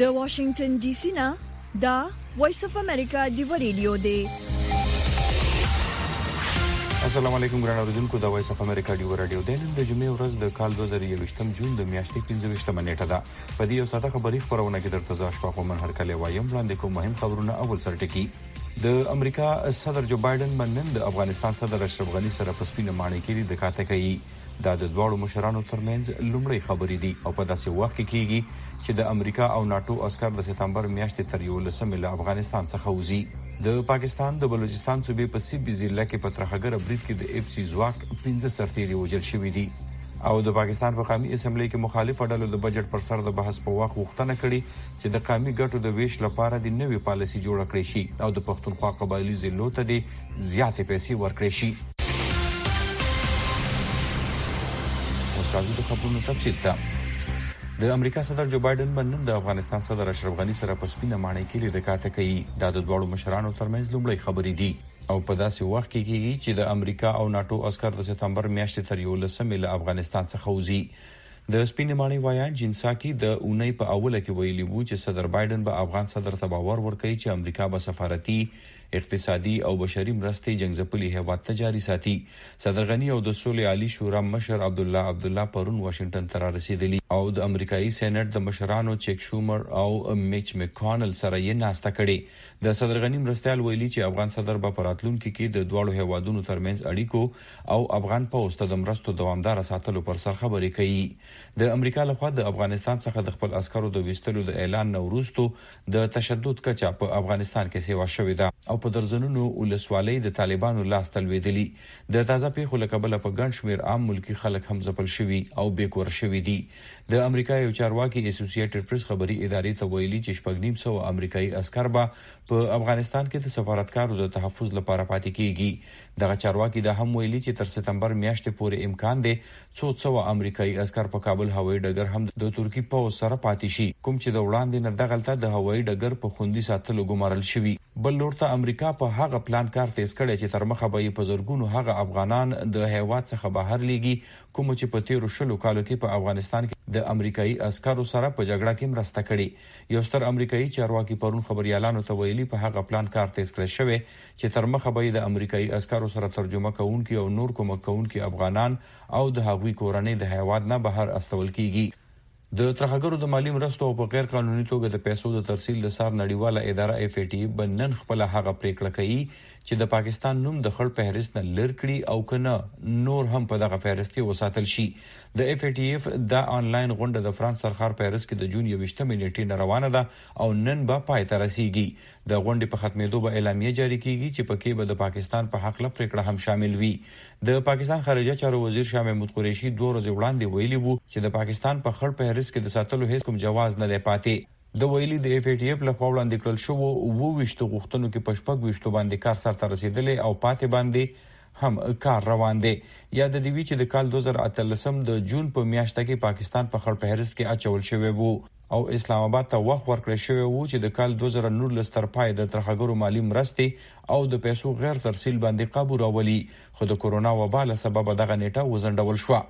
د واشنگټن ډي سي نه دا وایس اف امریکا ډیو ریډیو دی. السلام علیکم ګران اوریدونکو، دا وایس اف امریکا ډیو ریډیو دی. نن د جمعې ورځ د کال دوه زره یوویشتم جون د میاشتې پنځه ویشتمه نیټه ده. په دې یو ساده خبري خبرونه کې درته ځا شپه کوم هر کله وایم وړاندې کوم مهم خبرونه. اول سرټکی د امریکا صدر جو بایدن نن د افغانستان صدر اشرف غنی سره په سپینه ماڼۍ کې د کاته کوي. دا د دوړو مشرانو ترمنځ لومړی خبرې دي او په داسې وخت کې کیږي چې د امریکا او ناتو عسكر د سپتمبر میاشتې تر یولسمې له افغانستان څخه وځي. د پاکستان د بلوچستان صوبې په سیبي ضلع کې په ترخګر برید کې د اف سي ځواک پنځه سرتیري وژل شوي دي او د پاکستان په قومي اسمبلی کې مخالف ډلو د بجټ پر سر د بحث په وخت غوښتنه کړې چې د قومي ګټو د ویش لپاره د نوې پالیسي جوړه کړې شي او د پښتونخوا قبایلی ضلعو ته د زیاتې پیسې ورکړې شي. د خبرونو تفصیل ته د امریکا صدر جو بایدن نن د افغانستان صدر اشرف غنی سره په سپینه ماڼۍ کې لیدل کاته کوي. دا د دوړو مشرانو ترمنځ لومړی خبرې دي او په داسې وخت کې کیږي چې د امریکا او ناتو عسكر د سپتمبر میاشتې تر یولسمې له افغانستان څخه وځي. د سپینه ماڼۍ وایان جنساکي د اونۍ په اوله کې ویلي وو چې صدر بایدن به افغان صدر ته باور ورکړي چې امریکا به سفارتي، اقتصادي او بشري مرستې جنگزپلي هیواد ته جاري ساتي. صدر غنی او د سولې عالی شورا مشر عبدالله عبدالله پرون واشنگټن ته رسیدلی او د امریکایي سېنات د مشرانو چیک شومر او میچ مکانل سره یې ناسته کړې. د صدر غنی مرستيال ویلي چې افغان صدر به پراتلونکو کې د دوړو هیوادونو ترمنځ اړیکو او افغان پوسټ د مرستو دوامدار ساتلو پر سر خبرې کوي. د امریکا لخوا د افغانستان څخه د خپل عسکرو د وستلو د اعلان وروسته د تشدد کچا په افغانستان کې سیوا شوې ده او په درزنونو ولسوالۍ د طالبانو لاس تلویدلي. د تازه پیښو له کبله په ګڼ شمېر عام ملکی خلک هم ځپل شوي او بیکور شوي دي. د امریکا یو چارواکي اسوسییټډ پریس خبري ادارې ته ویلي چې شپږ نیم سوه امریکایي عسكر به په افغانستان کې د سفارتکارو د تحفظ لپاره پاتې کیږي. دغه چارواکي دا هم ویلي چې تر سپتمبر میاشتې پورې امکان دی څو سوه امریکایي عسكر په کابل هوایي ډګر هم د ترکی پوځ سره پاتې شي، کوم چې د وړاندې نه دغلته د هوایي ډګر په خوندي ساتلو ګمارل شوي. بل لور ته امریکا په هغه پلان کار تیز کړی چې تر مخه به په زرګونو هغه افغانان د هیواد څخه بهر لیږي کوم چې په تیرو شلو کالو کې په افغانستان کې د امریکایي عسکرو سره په جګړه کې مرسته کړې. یو ستر امریکایي چارواکي پرون خبريالانو ته ویلي په هغه پلان کار تیز کړی شوی چې تر مخه به د امریکایي عسکرو سره ترجمه کوونکي او نور کومک کوونکي افغانان او د هغوی کورنۍ د هیواد نه بهر استول کیږي. د ترخګرو د مالی مرستو او په غیر قانوني توګه د پیسو د ترسیل د سار نړیواله اداره اف ای ټي بنن خپل هغه پریکړه کوي چې د پاکستان نوم د خړ فهرست نه لر کړي او کنه نور هم په دغه فهرست کې وساتل شي. د اف ای ټي اف د انلاین غونډه د فرانس سرخار فهرست کې د جون یوویشتمې نیټې نه روانه ده او نن به پای ته رسیږي. د غونډې په ختمېدو به اعلامیه جاری کیږي چې پکې به د پاکستان په حق له پریکړه هم شامل وي. د پاکستان خارجه چارو وزیر شاه محمود قریشي دوه ورځې وړاندې ویلي وو چې د پاکستان په خړ فهرست کې د ساتلو هیڅ کوم جواز نه دی پاتې. د ویلي د اف ای ټي اف له خوا وړاندې کړل شو او وشته غوښتنو کې په شپږ وشتو باندې کار سره رسیدلې او پاتې باندې هم کار روان دی. یاد دی وی چې د کال دوه زره اتلسم د جون په میاشت کې پاکستان په خړ فهرست کې اچول شوی وو او اسلام آباد ته وخت ورکړی شوی وو چې د کال دوه زره نولس تر پای د ترخګرو مالی مرستې او د پیسو غیر ترسیل باندې قابو راولي، خو د کورونا وبا له سبب دغه نیټه وزندول شو.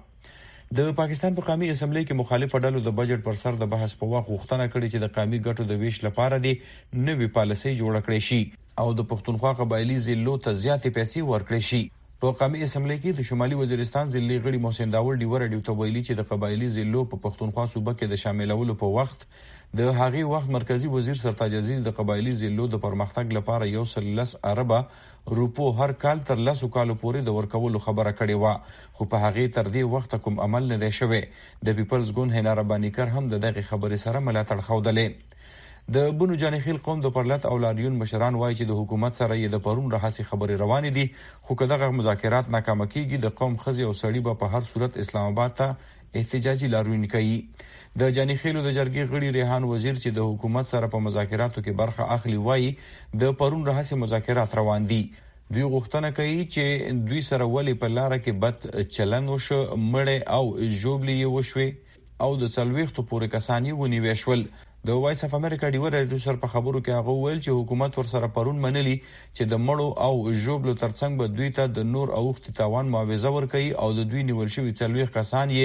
د پاکستان په قومي اسمبلی کې مخالف ډلو د بجټ پر سر د بحث په وخت غوښتنه کړې چې د قومي ګټو د ویش لپاره د نوې پالیسي جوړه کړې شي او د پښتونخوا قبایلی ضلعو ته زیاتې پیسې ورکړې شي. په قومي اسمبلی کې د شمالي وزیرستان ضلعي غړي محسن داول ډیور ډیو ته ویلي چې د قبایلی ضلعو په پښتونخوا صوبه کې د شاملولو په وخت د هغې وخت مرکزی وزیر سرتاج عزیز د قبایلی ضلعو د پرمختګ لپاره یو سل لس اربه روپو هر کال تر لسو کالو پورې د ورکولو خبره کړې وه، خو په هغې تر دې وخت کوم عمل نه دی شوی. د پیپلز ګوند هینا ربانیکر هم د دغې خبرې سره ملاتړ ښودلی. د بنو جانخیل قوم د پرلت او لاریون مشران وایي چې د حکومت سره یې د پرون راهسي خبرې روانې دي، خو که دغه مذاکرات ناکامه کیږي د قوم ښځې او سړي به په هر صورت اسلام آباد ته احتجاجي لاریون کوي. د جانخیلو د جرګې غړي ریحان وزیر چې د حکومت سره په مذاکراتو کې برخه اخلي وایي د پرون راهسي مذاکرات روان دي. دوی غوښتنه کوي چې دوی سره ولې په لاره کې بد چلند وشو، مړې او ژوبلې یې وشوې او د څلوېښتو پورې کسان یې ونیوې شول. د وایس اف امریکا ډیو ریډیو په خبرو کې هغه ویل چې حکومت ورسره پرون منلي چې د مړو او ژوبلو ترڅنګ به دوی ته د نور اوښتې تاوان معاوضه ورکوي او د دوی نیول شوي څلوېښت کسان یې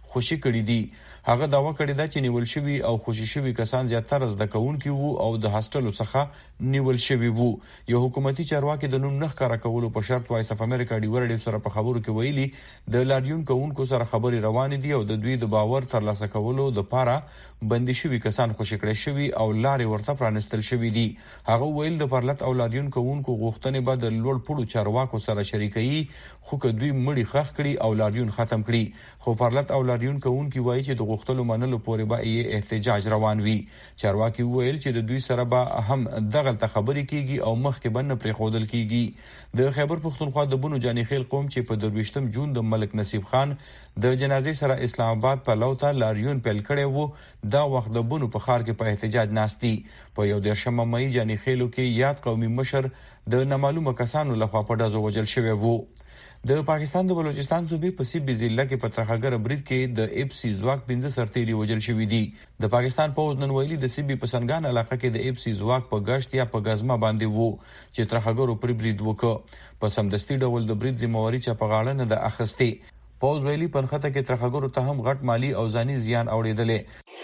خوشي کړي دي. هغه داوا کړی دا چې نیول شوی او خوشي شوی کسان زیاتره زده کوونکي وو او د هاستلو څخه نیول شوی وو. یو حکومتي چارواکي د نوم نخ کار کولو په شرط وایس اف امریکا ډي ورډ سره په خبرو کې ویلي د لاریون کوونکو سره خبري روان دي او د دوی د باور ترلاسه کولو د پاره بندي شوی کسان خوشي کړي شوی او لارې ورته پرانستل شوی دي. هغه ویل د پرلط او لاریون کوونکو غوښتنې به د لوړ پړو چارواکو سره شریکي خو که دوی مړي خخ کړي او لاریون ختم کړي. خو پرلط او لاریون کوونکو وایي چې د غوښتلو منلو پورې به یې احتجاج روان وي. چارواکي ویل چې د دوی سره به هم دغه خبرې کیږي او مخکې بنه پرې خودل کیږي. د خیبر پښتونخوا د بنو جاني خیل قوم چې په درویشتم جون د ملک نصیب خان د جنازې سره اسلام آباد په لوته لاریون پیل کړي وو دا وخت د بنو په خار کې په احتجاج ناشتي. په یو دیرشم مې جاني خیلو کې یاد قومي مشر د نامعلومه کسانو لخوا په ډزو وجل شوی وو. د پاکستان د بلوچستان صوبې په سی بي ضلع کې په ترخګر برید کې د اف سي ځواک پنځه سرتیري وجل شوی دي. د پاکستان پوز نن ویلي د سی بي په سنگان علاقه کې د اف سي ځواک په گشت یا په غزما باندې وو چې ترخګر پر برید وکړ. په سمدستي ډول د برید ذمہواری چې په غاړه نه د اخستې. پوز ویلي پنخته کې ترخګر ته هم غټ مالی او ځاني زیان اوریدلې.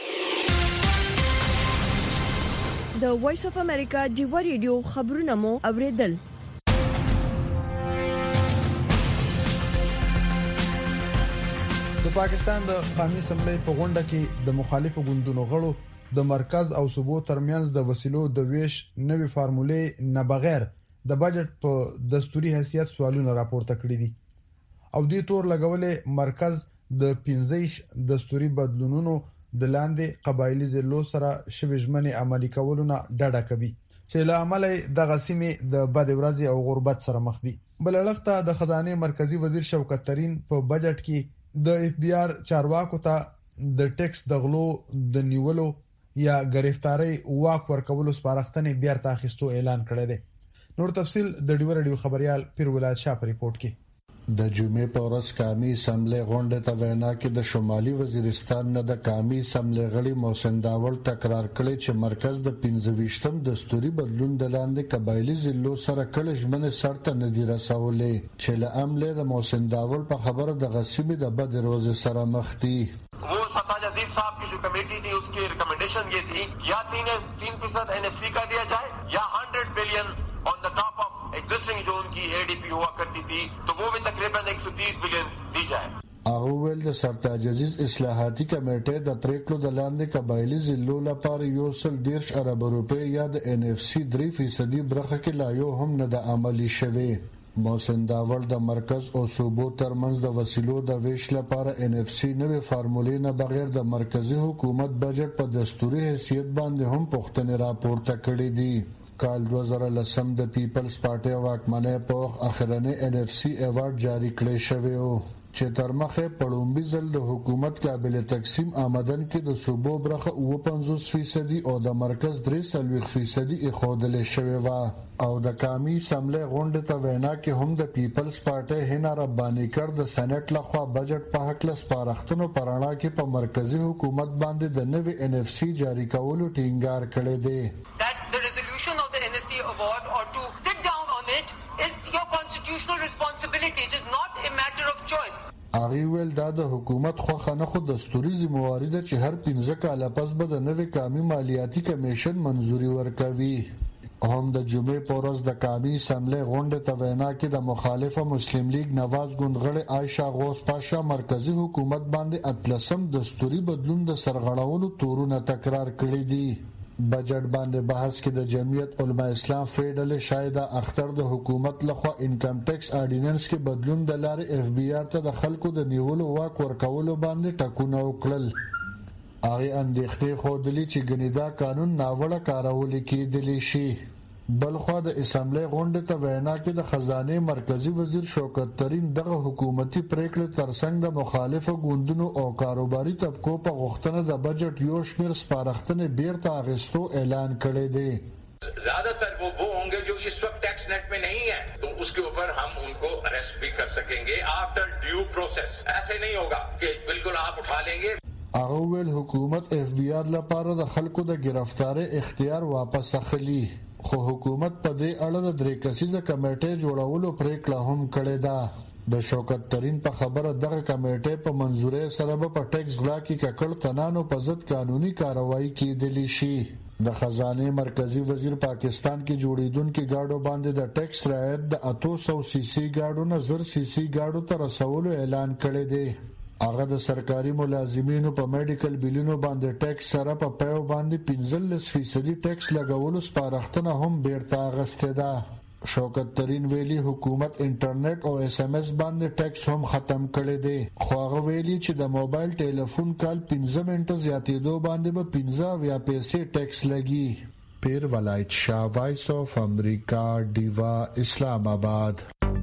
د وایس اف امریکا ډي ریډیو خبرونه مو اوریدل. د پاکستان د قومي اسمبلی په غونډه کې د مخالفو ګوندونو غړو د مرکز او صوبو ترمنځ د وسیلو د ویش نوې فارمولې نه بغیر د بجټ په دستوري حیثیت سوالونه راپورته کړي دي او دوی تور لګولې مرکز د پنځه دستوري بدلونونو د لاندې قبایلی ضلعو سره شوي ژمنې عملي کولونه ډډه کوي چې له امله د غسیمې د بد ورځې او غربت سره مخ دي. بل لخته د خزانه مرکزی وزیر شوکت ترين په بجټ کې د اف بي آر چارواکو ته د ټیکس د غلو د نیولو یا گرفتاری واک ورکولو سپارښتنې بیا تاخیستو اعلان کړی دی. نور تفصيل د ډیور ډیو خبريال پیر ولایت شاه په ریپورت کې. د جمعې په ورځ قومي اسمبلی غونډه ته وینا کې د شمالي وزیرستان نه د قومي اسمبلی غړي محسن داول تکرار کړی چې مرکز د پنځه ویشتم دستوري بدلون د لاندې قبایلی ضلعو سره کله ژمنه سرته نه دی رسولې چې له عمله د محسن داول په خبره د غسیمې د بد روز سره مخ دي. वो सताज अजीज साहब की जो कमेटी थी उसकी रिकमेंडेशन ये थी या तीन तीन फीसद एनएफसी का दिया जाए या hundred billion on the top of existing जो उनकी एडीपी हुआ करती थी तो वो भी तकरीबन एक सौ तीस बिलियन दी जाए. هغه ویل د سرتاج عزیز اصلاحاتي کمیټې د پریکړو د لاندې قبایلی ضلعو لپاره یو سل دیرش ارب روپۍ یا د ان اف سی درې فیصدي برخه کې لا یو هم نه د عملی شوی. محسن داول د مرکز او صوبو ترمنځ د وسیلو د ویش لپاره ان اف سی نوې فارمولې نه بغیر د مرکزی حکومت بجټ په دستوري حیثیت باندې هم پوښتنې راپورته کړې دي. کال دو هزار لسم د پیپلز پارټي واکمنۍ په اخرنی ان اف سی ایوارډ جاری کړی شوی و چې تر مخه پړومبي ځل د حکومت قابل تقسیم آمدن کې د صوبو برخه او پنځوس فیصدي او د مرکز درې سلويخ فیصدي اخودل شوی و او د قومي اسمبلی غونډه ته وینا کې هم د پیپلز پارټي هینا ربانی کړ د سېنات لخوا بجټ په حق له سپارښتنو پرانا کې په مرکزی حکومت باندې د نوې ان اف سی جاری کولو ټینګار کړی دی. The resolution of the N S C award or to sit down on it is your constitutional responsibility. It is not a matter of choice. هغه ویل دا د حکومت خوخه نه خو دستوري ذمہواری ده چې هر پنځه کاله پس به د نوې قومي مالیاتي کمیشن منځوري ورکوي. هم د جمعې په ورځ د قومي اسمبلی غونډه ته وینا کې د مخالفه مسلم لیگ نواز ګوندغړی عائشہ غوث پاشا مرکزی حکومت باندې اتلسم دستوري بدلون د سرغړولو تورونه تکرار کړی دي. بجټ باندې بحث کې د جمعیت علماء اسلام فیډل شایده اختر د حکومت لخوا انکم ټیکس اډیننس کې بدلون د لارې اف بي آر ته د خلکو د نیولو واک ورکولو باندې ټکونه وکړل. هغه اندېښنې خوندلې چې ګنیدا قانون ناوړه کارول کېدلی شي. بلخوا د اسمبلی غونډه ته وینا کې د خزانه مرکزی وزیر شوکت ترين دغه حکومتي پریکړه ترڅنګ د مخالفو ګوندونو او کاروباري طبقو په غوښتنه د بجټ یو شمیر سپارښتنې بیرته اغستو اعلان کړی دی. ज्यादातर वो वो होंगे जो इस वक्त टैक्स नेट में नहीं है तो उसके ऊपर हम उनको अरेस्ट भी कर सकेंगे आफ्टर ड्यू प्रोसेस. ऐसे नहीं होगा कि बिल्कुल आप उठा लेंगे. هغه ویل حکومت اف بي آر لپاره د خلکو د گرفتاری اختیار واپس اخلي خو حکومت په دې اړه د درې کسیزه کمیټې جوړولو پریکړه هم کړې ده. د شوکت ترين په خبره دغه کمیټه په منزوري سره په ټیکس غلا کې ککړ تنانو په ضد قانوني کاروایی کېدلی شي. د خزانه مرکزی وزیر پاکستان کې جوړیدونکو گاډو باندې د ټیکس رعایت د اته سو سی سی گاډو نه زر سی سی گاډو تر رسولو اعلان کړی دی. هغه د سرکاري ملازمینو په میډیکل بیلونو باندې ټیکس سره په پیو باندې پنځلس فیصدي ټیکس لګولو سپارښتنه هم بیرته اغسته ده. شوکت ترين ویلي حکومت انټرنیټ او اس ام اس باندې ټیکس هم ختم کړی دی، خو هغه ویلي چې د موبایل ټلیفون کال پنځه منټه زیاتېدو باندې به پنځه یا پیسې ټیکس لګي. پیر ولایت شاه، وایس اف امریکا، دیوا، اسلام آباد.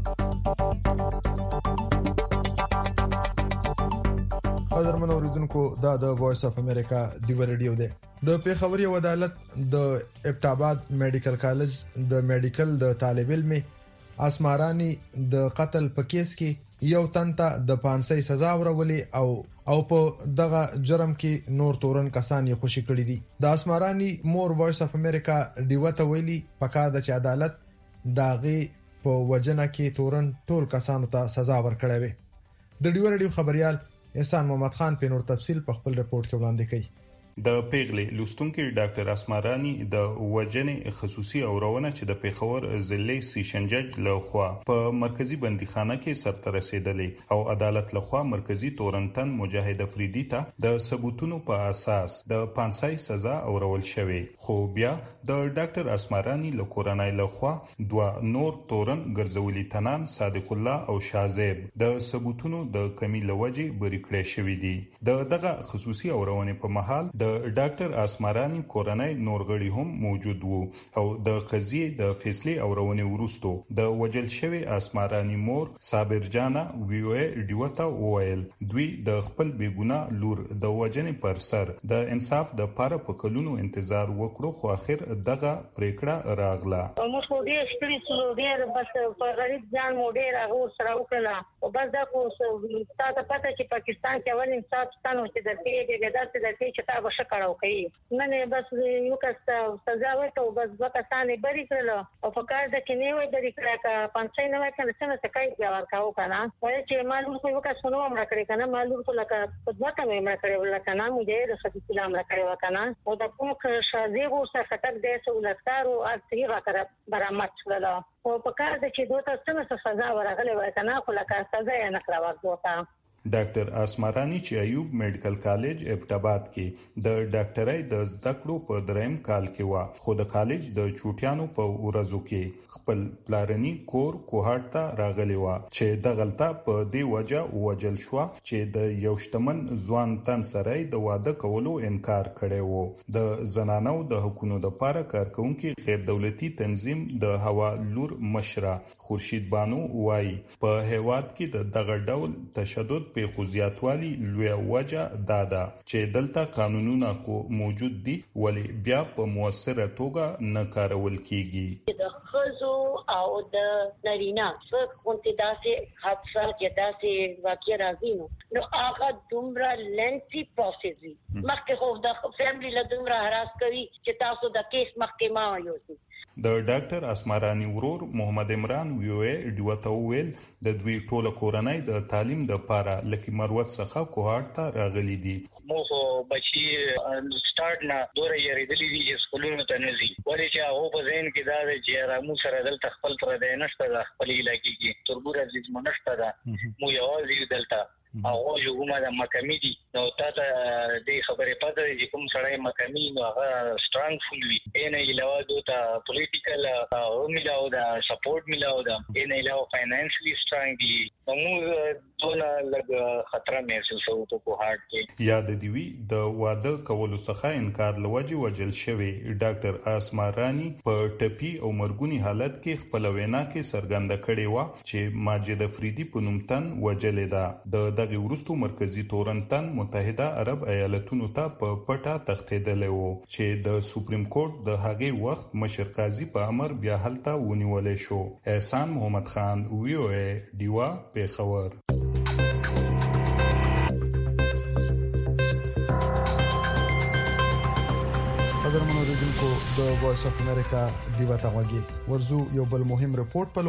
قدرمن اوریدونکو، دا د وایس اف امریکا دیوا ریډیو دی. د پیښور یو عدالت د ابټاباد میډیکل کالج د میډیکل د طالب علم اسمارانی د قتل په کیس کې یو تن ته د پانسۍ سزا ورولې او او په دغه جرم کې نور تورن کسان یې خوشی کړی دي. د اسمارانی مور وایس اف امریکا دیوا ته ویلي پکار د چې عدالت داغه په وجنه کې تورن ټول کسانو ته سزا ورکړي وي. د دیوا ریډیو خبريال احسان محمد خان په نور تفصیل په خپل رپورت کې وړاندې کړي. د پیغلې لوستونکو ډاکټر اسمارانی د وجنې خصوصي اورونه چې د پیښور ضلعي سیشن جج لخوا په مرکزی بندیخانه کې سرته رسیدلې او عدالت لخوا مرکزی تورنتن مجاهد افریدی ته د ثبوتونو په اساس د پانسۍ سزا اورول شوې، خو بیا د ډاکټر اسمارانی له کورنۍ لخوا دوه نور تورن ګرځولي تنان صادق الله او شازیب د ثبوتونو د کمی لوجې بری کړې شوې دي. د دغه خصوصي اورونه په محل د ډاکټر اسمارانی کورنۍ نورغړي هم موجود وو او د قضیې د فیصله اورونه ورستو د وجل شوی اسمارانی مور صابر جانا ویو ډیوتا وویل دوی د خپل بیګونه لور د وجنې پر سر د انصاف د پاره په کلونو انتظار وکړو، خو اخر دغه پریکړه راغله. موږ خو دې ستړي سلو ډیر بس په غریب ځان مو ډیر هغه سره وکړه او بس دا خو تاسو پته چې پاکستان کې اول انصاف ستانو چې د دې د داسې د چې تاسو شکړو کوي نه نه بس یو کس سزا ورکړو بس وکاسانې بری کړل او فکر د کې نه وي بری کړه کا پنځه نه وای کنه څنګه تکای بیا ورکاو کنه وای چې معلوم خو وکاس نو امر کړی کنه معلوم خو لکه په ځکه مې امر کړی ولکه نه مې د خدای سلام را کړی وکنه او د کوم شازي وو څخه خطر دې سہولتکارو ارتي راکړه برامت کړل او په کار د چې دوی څنګه سزا ورغلې وای کنه خو لکه سزا یې نه کړو ورته. ډاکټر اسمارانی چې ایوب میډیکل کالج ابټاباد کې د ډاکټرۍ د زده کړو په دریم کال کې و، خو د کالج د چوټیانو په ورځو کې خپل پلارنی کور کوهاټ ته راغلی و چې د غلطه په دی وجه وجل شو چې د یو شتمن ځوان تن سره د واده کولو انکار کړی وو. د زنانو د حقوقو لپاره کارکونکو غیر دولتي تنظیم د هوا لور مشره خورشید بانو وایي په هیواد کې د دغه ډول تشدد په خوځیاتوالي لوی وجه دادا چې دلته قانونونه خو موجود دي ولی بیا په موثره توګه نه کارول کیږي. د خزو او د نرینا څو کومه داسې حادثه چې داسې واقع راځي نو نو هغه دومره لنتي پروسس دی مخکې خو د فیملی له دومره هراس کوي چې تاسو د کیس محکمه وایوسي. د ډاکټر اسمارانی ورور محمد عمران ویوې ډیوته ویل د دوی ټوله کورنۍ د تعلیم د پاره لکه مروت څخه کوهاټ ته راغلي دي. مو بچي سٹارټ نه دوره یې ریدلې دي چې سکولونو ته نزي ولې چې هغه په ذهن کې دا چې رامو سره دلته خپل تر دې نشته د خپل علاقې کې تربور عزیز منشته ده مو یوازې دلته هغه یو کومه د مکمې دي نو تاسو د خبرې پاتې چې کوم سړی مکمې نو هغه سترانګ فول وي ان علاوه دوته پولیټیکل او ملاو دا سپورټ ملاو دا ان علاوه فاینانشلی سترانګ دي نو دونه لږ خطر محسوسو په کوهاټ کې. یاد دی وی د واده کولو څخه انکار لوجه وجل شوی ډاکټر اسمارانی په ټپی او مرګونی حالت کې خپل وینا کې سرګند کړي و چې ماجد افریدی په نوم تن وجلې ده. د دغه ورستو مرکزی تورنتن متحده عرب ایالتونو ته په پټه تختیدل وو چې د سپریم کورټ د هغه وخت مشر قاضي په امر بیا هلته ونیول شو. احسان محمد خان ویو دیوا پیښور. قدرمنو اوریدونکو د وایس اف امریکا دیوا ته غوږی ورزو یو بل مهم رپورت په لور.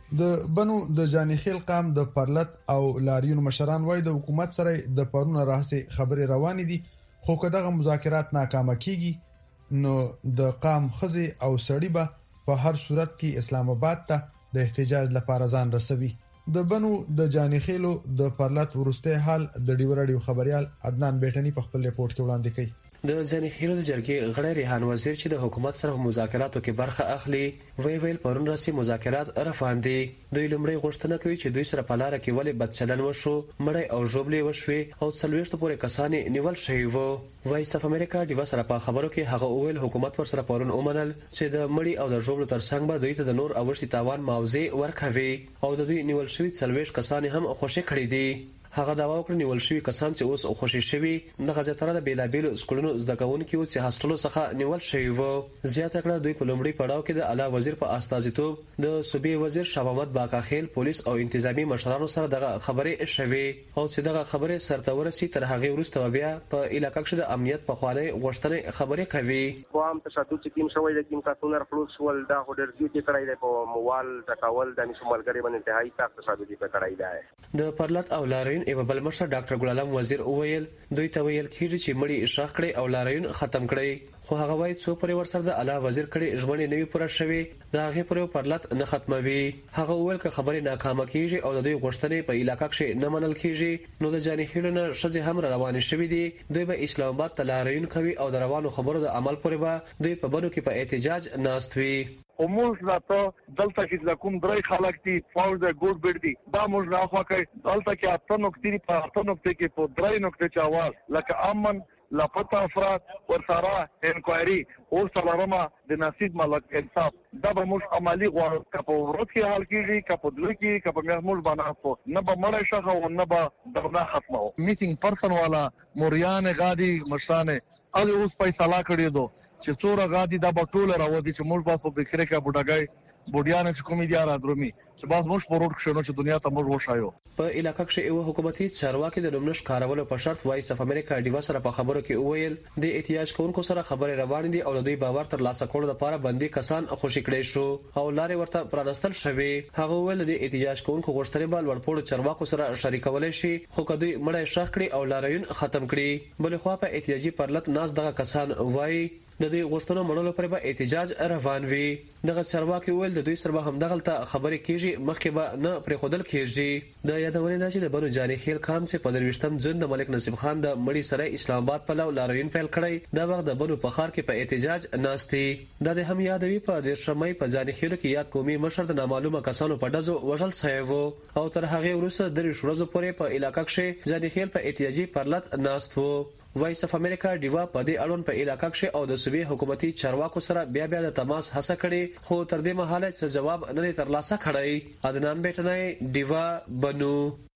د بنو د جانیخیل قام د پرلط او لاریون مشران وای د حکومت سره د پرونه راهسي خبري روان دي خو کداغه مذاکرات ناکامه کیږي نو د قام خزي او سړی به په هر صورت کې اسلام آباد ته د احتجاج لپاره ځان رسوي. د بنو د جانیخیلو د پرلط ورسته حال د ډیو رادیو خبريال عدنان بیٹنی په خپل ریپورت کې وړاندې کړي. د ځنیخیلو د جرګې غړی ریحان وزیر چې د حکومت سره مذاکراتو کې برخه اخلي وی ویل پرون راسي مذاکرات روان دي. دوی لمړی غوښتنه کوي چې دوی سره په لار کې ولې بدچلن وشو مړی او ژوبلې وشوي او څلويشت پورې کسانې نیول شوی وو. وایس اف امریکا د وسره په خبرو کې هغه ویل حکومت ور سره پرون اومنل چې د مړی او د ژوبلو ترڅنګ به دوی ته د نور اوشتي تاوان معاوضه ورکوي او د دوی نیول شوی څلويشت کسانې هم خوشی کړی دي. هغه دا واکړه نیول شوی کسان چې اوس خوشی شوی د غزتره د بیلابیل سکولونو زده کوونکو چې هاستلو څخه نیول شوی وو. زیاته کړه دوی په لومړي پړاو کې د اعلی وزیر په استازیتوب د صوبې وزیر شاه محمد باقاخیل پولیس او انتظامی مشرانو سره دغه خبرې شوي او چې دغه خبرې سرته ورسي تر هغه وروسته بیا په علاقې کې د امنیت په خوانه غوښتنې خبرې کوي. قوم تشدد چې کوم شوی د کوم کارتونر خلاص ول دا هډر چې کړای دی په موال تکول د مسلمانګری باندې انتهایی تاسو تشدد په کړای دی. د پرلط او لارین ایو بل مشر ډاکټر ګل عالم وزیر اویل دوی ته ویل کیږي چې مړی شاخ کړي او لارین ختم کړي خو هغه وایي څو پرې ورسره د اعلی وزیر کړي ژوند نوي پوره شوی دا هغه پرې پرلط نه ختموي. هغه ویل ک خبرې ناکامه کیږي او د دوی غوښتنې په علاقې کې نه منل کیږي نو د جانیخیلو نه شځه هم روان شوي دي. دوی به اسلام آباد ته لارین کوي او د روانو خبرو د عمل پورې به دوی په بنو کې په احتجاج ناستوي. موږ راته دلته چې د کوم درې خلک دي فور د ګوډ بیډ دي دا موږ راخوا کوي دلته کې اته نقطې په اته نقطې کې په درې نقطې چاواز لکه امن لاپتا افراد ورسره انکوایري او سلامه د نصیب ملک انصاف دا به موږ عملی غواړو کپو ورځ کې حل کیږي کپو دل کې کپو موږ باندې نه به مړ شخه او نه به دغه ختمو میټینګ پرسن والا موریان غادي مشانه او اوس فیصله کړی دو چې څوره غادي دا بټوله راوځي چې موږ باس په فکر کې بوډاګای بوډیان چې کومې دي را درومي چې باس موږ په روډ کې شنو چې دنیا ته موږ وشایو. په علاقې کې یو حکومتي چارواکي د نومنش کارولو په شرط وایس اف امریکا ډیوا سره په خبرو کې وویل د احتیاج کوونکو سره خبرې روان دي او د دوی باور تر لاسه کولو لپاره بندي کسان خوشی کړي شو او لارې ورته پرانستل شوی. هغه ویل د احتیاج کوونکو غوښتنې بل ورپوړو چارواکو سره شریکول شي خو کدوې مړی شاخ کړي او لاریون ختم کړي. بل خو په احتیاجي پرلط ناس دغه کسان وایي د دوی غوښتنو منلو پر به احتجاج روان وي. دغه چارواکي ویل د دوی سره هم دغلته خبرې کیږي مخکې به نه پرې خودل کیږي. د یادونه ده چې د بنو جانیخیل قام چې په درويشتم جون د ملک نصیب خان د مړی سره اسلام آباد په لور لاروین پیل کړی دا وخت د بنو په خار کې په احتجاج ناشتي د دې هم یادوي په د شمای په جانیخیل کې یاد قومي مشر د نامعلومه کسانو په دزو وژل شوی وو او تر هغه وروسته د ورځو پورې په علاقې کې جانیخیل په احتیاجي پرلط ناشت وو. وایس اف امریکا ډیوا په دې اړوند په علاقې کې او د صوبې حکومتي چارواکو سره بیا بیا د تماس هڅه کړې خو تر دې مهاله څه جواب نه ترلاسه کړی. عدنان بیٹنای ډیوا بنو.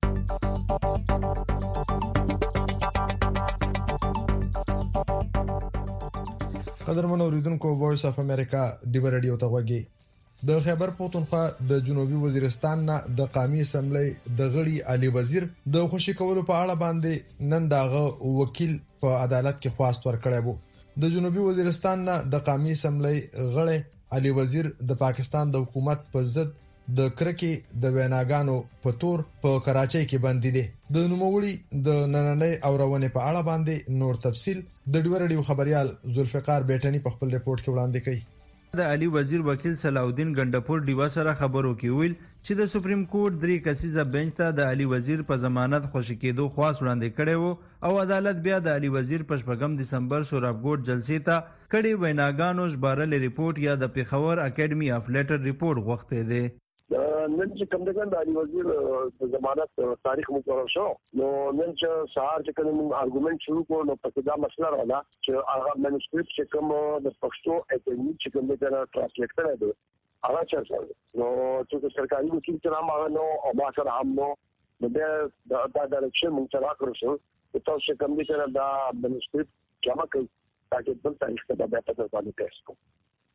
قدرمن اوریدونکو وایس اف امریکا ډیوا رادیو ته وګورئ. د خیبر پختونخوا د جنوبي وزیرستان نه د قومي اسمبلی د غړي علي وزیر د خوشی کولو په اړه باندې نن داغه وکیل په عدالت کې خواست ورکړی وو. د جنوبي وزیرستان نه د قومي اسمبلی غړي علي وزیر د پاکستان د حکومت په ضد د کرکي د ویناګانو په تور په کراچۍ کې باندې دي. د نوموړي د نننۍ اورونه په اړه باندې نور تفصيل د ډیو رادیو خبريال ذوالفقار بیٹنی په خپل ریپورت کې وړاندې کړي. د علي وزیر وکیل صلاح الدین ګندپور ډیوا سره خبرو کې ویل چې د سپریم کورټ درې کسیزه بنچ ته د علي وزیر په ضمانت خوشی کېدو خواست وړاندې کړی وو او عدالت بیا د علي وزیر په شپږم دسمبر شورابګوټ جلسې ته کړي ویناګانو ژبارل ریپورت یا د پیښور اکیډمي اف لیټر ریپورت غوښته دی. نن چې کوم دغه د علي وزیر د ضمانت تاریخ مقرر شو نو نن چې سهار چې کوم ارګومنت شروع کړو نو په دا مسله راځه چې هغه منسکریپټ چې کوم د پښتو اکیډمي چې کوم دغه ترانسلیټ کړی دی هغه چې نو چې سرکاري وکیل چې هغه نو او ما سره هم نو د دا ډایرکشن مونږ ته راکړو چې تاسو کوم دغه دا منسکریپټ جمع کړئ تاکي بل تاریخ ته بیا په تاسو باندې تاسو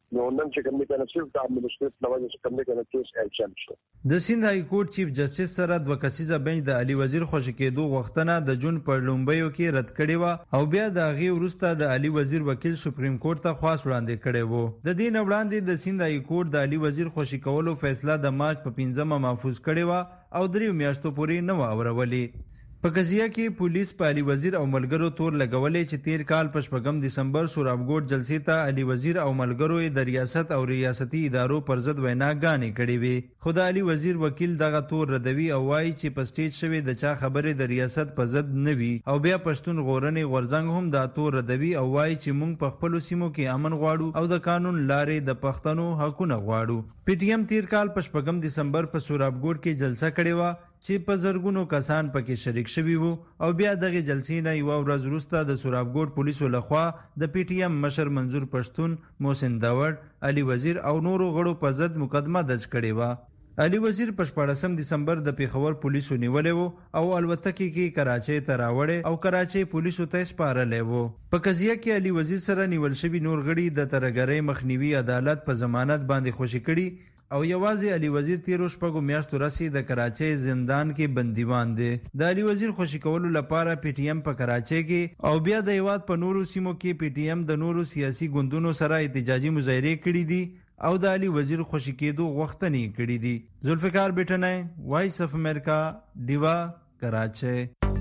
نو نن چې کوم کنه صرف د امنیستیت لوجه چې کوم کنه کیس اچل شو. د سیند های کورټ چیف جسټس سره د وکسیزه بنچ د علي وزیر خوشی کېدو غوښتنه د جون پر لومبیو کې رد کړې و او بیا د غي ورسته د علي وزیر وکیل سپریم کورټ ته خواست وړاندې کړي وو. د دین وړاندې د سیند های کورټ د علي وزیر خوشی کولو فیصله د مارچ په پنځمه محفوظ کړي و او دریو میاشتو پورې نه و اورولې. په قضیه کې پولیس په علي وزیر او ملګرو تور لګولې چې تیر کال په شپږم دسمبر سورابګوټ جلسې ته علي وزیر او ملګرو د ریاست او ریاستي ادارو پر ضد ویناګانې کړې وي. خو د علي وزیر وکیل دغه تور ردوي او وایي چې په سټیج شوی د چا خبرې د ریاست په ضد نه وي او بیا پښتون غورنې غورځنګ هم دا تور ردوي او وایي چې موږ په خپل سیمو کې امن غواړو او د قانون لارې د پښتنو حقونه غواړو. پی ټی ایم تیر کال په شپږم دسمبر په سورابګوټ کې جلسه کړې و چې په زرګونو کسان پکې شریک شوي وو او بیا دغه جلسې نه یو ورځ وروسته د سورابګوټ پولیسو لخوا د پی ټی ایم مشر منظور پښتون، محسن داوړ، علي وزیر او نورو غړو په ضد مقدمه درج کړې وه. علي وزیر په شپاړسم دسمبر د پیښور پولیسو نیولې وو او الوتکې کې کراچۍ ته راوړې او کراچۍ پولیسو ته سپارلې وو. په قضیه کې علي وزیر سره نیول شوي نور غړي د ترګرۍ مخنیوي عدالت په ضمانت باندې خوشي کړي او یوازې علي وزیر تیرو شپږو میاشتو راسي د کراچۍ زندان کې بندیوان دی. د علي وزیر خوشي کولو لپاره پی ټی ایم په کراچۍ کې او بیا د هیواد په نورو سیمو کې پی ټی ایم د نورو سیاسي ګوندونو سره احتجاجي مظاهرې کړي دي او د علي وزیر خوشي کېدو غوښتنې کړي دي. ذوالفقار بټنی، وایس اف امریکا، ډیوا، کراچۍ.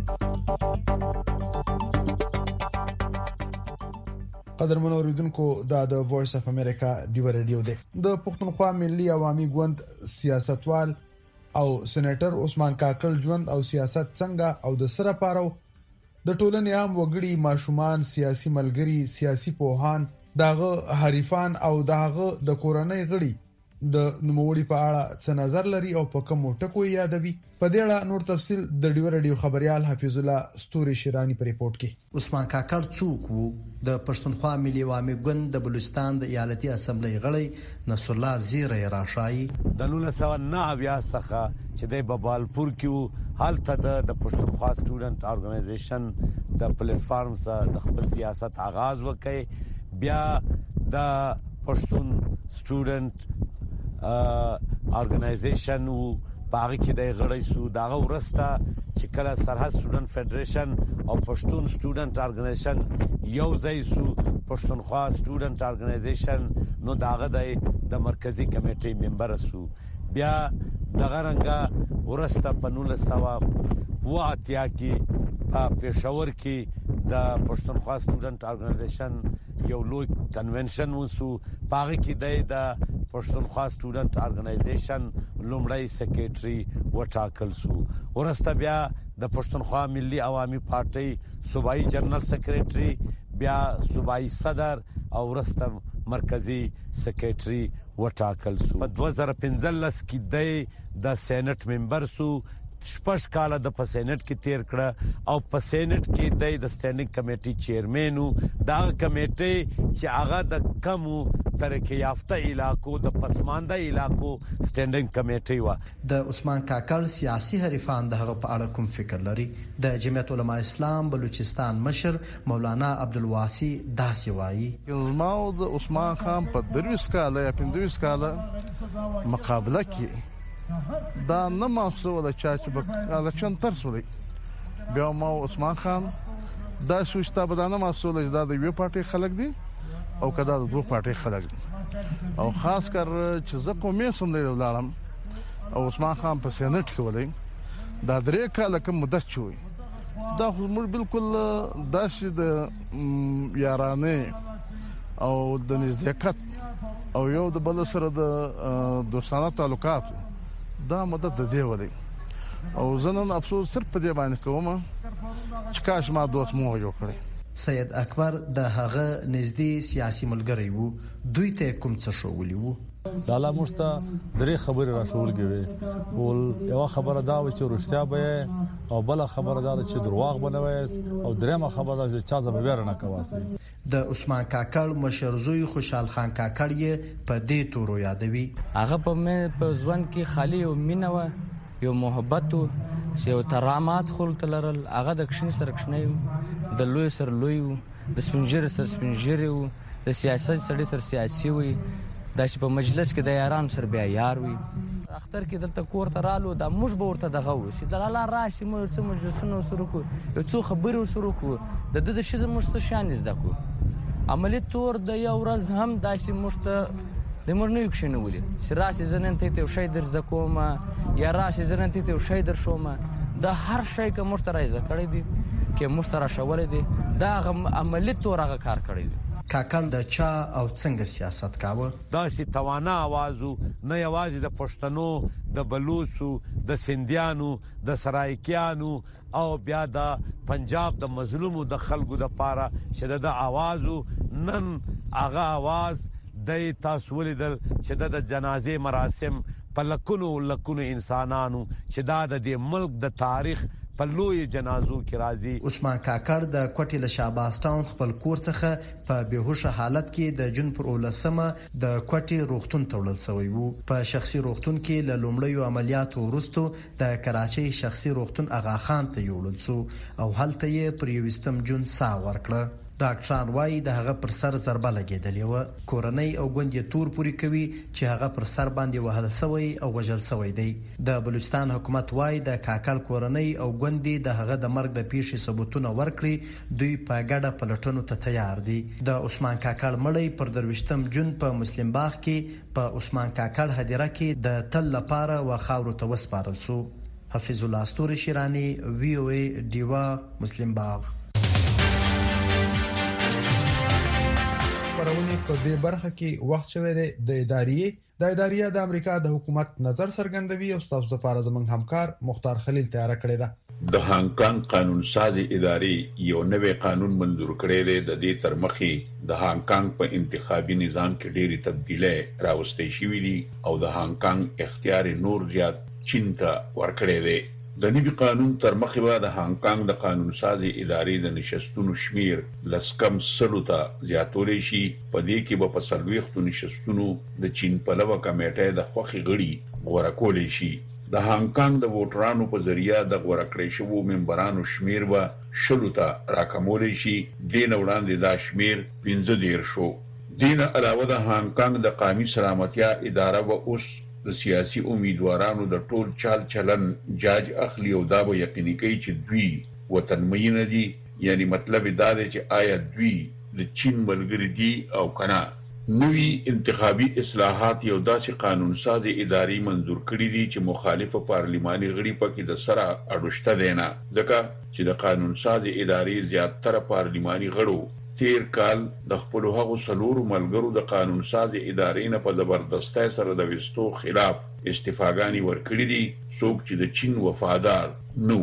قدرمن اوریدونکو دا د وایس اف امریکا ډیو ریډیو دی. د پښتونخوا ملي عوامي ګوند سیاستوال او سېنیټر عثمان کاکړ ژوند او سیاست څنګه او د سره پارو د ټولنې عام وګړي، ماشومان، سیاسي ملګري، سیاسي پوهان، داغه حریفان او داغه د کورنۍ غړي د نوموړي په اړه څه نظر لري او په کوم ټکو یادوي. په دې اړه نور تفصیل د ډیو ریډیو خبريال حفیظ الله ستوري شیرانی په ریپورت کې. عثمان کاکړ څوک وو؟ د پښتونخوا ملي عوامي ګوند د بلوچستان د ایالتي اسمبلی غړی نصر الله زیره راشای د نولس سوه نهه اویا څخه چې د بابالپور کې حالته د پښتونخوا سټوډنټ ارګنایزیشن د پلیټ فارم سره د خپل سیاست آغاز وکړي. بیا د پښتون سټوډنټ ارګنایزیشن وو باغ کې د غړی سو داغه ورسته چې کله سرحد سټوډنټ فدریشن او پښتون سټوډنټ ارګنایزیشن یو ځای سو پښتونخوا سټوډنټ ارګنایزیشن نو داغه د مرکزی کمیټې ممبر سو. بیا دغه رنګه ورسته په نولس سوه اوه اتیا کې په پېښور کې د پښتونخوا سټوډنټ ارګنایزیشن یو لوی کنونشن وسو. باغ کې د پښتونخوا سټوډنټ ارګنایزیشن لومړی سیکریټري وټاکل سو. ورسته بیا د پښتونخوا ملي عوامي پارټي صوبایي جنرال سیکریټري، بیا صوبایي صدر او ورسته مرکزی سیکریټري وټاکل سو. په دوه زره پنځلس کې د سېنات ممبر سو. شپږ کاله د پسینټ کې تیر کړه او پسینټ کې د سټینډینګ کمیټي چیرمن وو. دا کمیټي چې هغه د کمو ترقی یافته علاقو د پسمانده علاقو سټینډینګ کمیټي و. د عثمان کاکړ سیاسي حریفان د هغه په اړه کوم فکر لري؟ د جمعیت علماء اسلام بلوچستان مشر مولانا عبدالواسی داسې وایي: زما او د عثمان خان په درویس کاله یا پنځوس کاله مقابله کې دا نه محسوسه چا چې په الکشن ترس ولې بیا ما عثمان خان دا سوچتا بدانه محسوسه دا د یو پارټي خلک دي او کدا د دوه پارټي خلک دي او خاص کر چې زه کومې سم دی ولارم او عثمان خان په سېنات کې ولې دا درې کاله کوم مدت چوي دا موږ بالکل داسې د یارانه او د نزدېکت او یو د بل سره د دوستانه تعلقات دا مدد د دی ولی او زنن افسوس صرف په دې باندې کوم چې کاش ما دوست مو یو کړی. سید اکبر د هغه نږدې سیاسي ملګری وو. دوی ته کوم څه شوولي وو؟ دا لا مشته درې خبرې را شول کېږي. ول یو خبره دا و چې رښتیا به او بل خبره دا چې دروغ بنوي او درېمه خبره دا چې چا زبېر نه کواسي. د عثمان کاکړ مشر زوی خوشحال خان کاکړ یې په دې تورو یادوي. هغه په مې په ځوان کې خالي او مینه و، یو محبت او یو ترامات خلت لرل. هغه د کښین سره کښنی د لوی سر لوی د سپنجر سر سپنجر د سیاست سړي سر سیاسي وي دا چې په مجلس کې د یارانو سر بیا یار وي اختر کې دلته کور ته رالو دا موږ به ورته دغه وو چې د الله راشي موږ څه مجلسونه سره کو یو څو خبرې سره کو د د شزه موږ څه شان زده کو عملی تور د یو ورځ هم داسې موږ ته د مرنو کښینولې چې راشي زنن ته یو شی در زده کوم یا راشي زنن ته یو شی در شوم د هر شی که موږ ته راځه کړی دي کې موږ ته راشولې دي دا عملی تور هغه کار کړی دی کاکل د چا او څنګه سیاست کاوه داسې توانا आवाजو نه یوازې د پښتنو د بلوچو د سندیانو د سرایکیانو او بیا د پنجاب د مظلومو د خلکو د پاره چې د आवाजو نن هغه आवाज د تاسو ولیدل چې د جنازې مراسم په لکونو لکونو انسانانو چې دا د ملک د تاریخ په لوی جنازو کې راځي عثمان کاکړ د کوټې له شاباس ټاون خپل کور څخه په بیهوشه حالت کې د جون پر اولسمه د کوټې روغتون ته وړل شوی وو په شخصي روغتون کې له لومړیو عملیاتو وروسته د کراچۍ شخصي روغتون اغا خان ته یوړل شو او هلته یې پر یوستم جون سا ورکړه ډاکټران وايي د هغه پر سر ضربه لګېدلې و کورنۍ او ګوند یې تور پوری کوي چې هغه پر سر باندې وهل شوی او وژل شوی دی د بلوچستان حکومت وايي د کاکل کورنۍ او ګوند د هغه د مرګ د پیښې ثبوتونه ورکړي دوی په ګډه پلټنو ته تیار دي د عثمان کاکل مړی پر درويشتم جون په مسلم باغ کې په عثمان کاکل هدیره کې د تل لپاره و خاورو ته وسپارل شو حفیظ الله استوري شیرانی وی او ای دیوا مسلم باغ پرونی په دې برخه کې وخت شوه د ادارې د ادارې د امریکا د حکومت نظر څرګندوي او تاسو لپاره زموږ همکار مختار خلیل تیار کړی دی د هانګ کانګ قانون ساز ادارې یو نوې قانون منظور کړی دی د دې تر مخې د هانګ کانګ په انتخابي نظام کې ډېری تبدیلۍ راوستې شوې دي او د هانګ کانګ اختیار نور زیات چین ته ورکړی دی د نوي قانون تر مخې به د هانګ کانګ د قانون سازي ادارې د نشستونو شمیر لسکم سلو ته زیاتولی شي په دې کې به په څلوېښتو نشستونو د چین پلوه کمیټې د خوښې غړي غوره کولی شي د هانګ کانګ د ووټرانو په ذریعہ د غوره کړې شوو ممبرانو شمیر به شلو ته راکمولی شي دې نه وړاندې دا شمیر پنځه دېرش شو دې نه علاوه د هانګ کانګ د قومي سلامتیا اداره به اوس د سیاسي امیدوارانو د ټول چال چلن جاج اخلي او دا به یقیني کوي چې دوی وطنمین دي یعنی مطلب دا دی چې آیا دوی د چین ملګری دي او کنه نوی انتخابي اصلاحات یو داسې قانون ساز اداري منظور کړی دي چې مخالف پارلماني غړي پکې د سره اډوشته دي نه ځکه چې د قانون ساز اداري زیاتره پارلماني غړو تیر کال د خپل هغو سلور ملګرو د قانون ساز ادارې نه په زبردستۍ سره د وستو خلاف استفاګانی ورکړي دي څوک چې د چین وفادار نو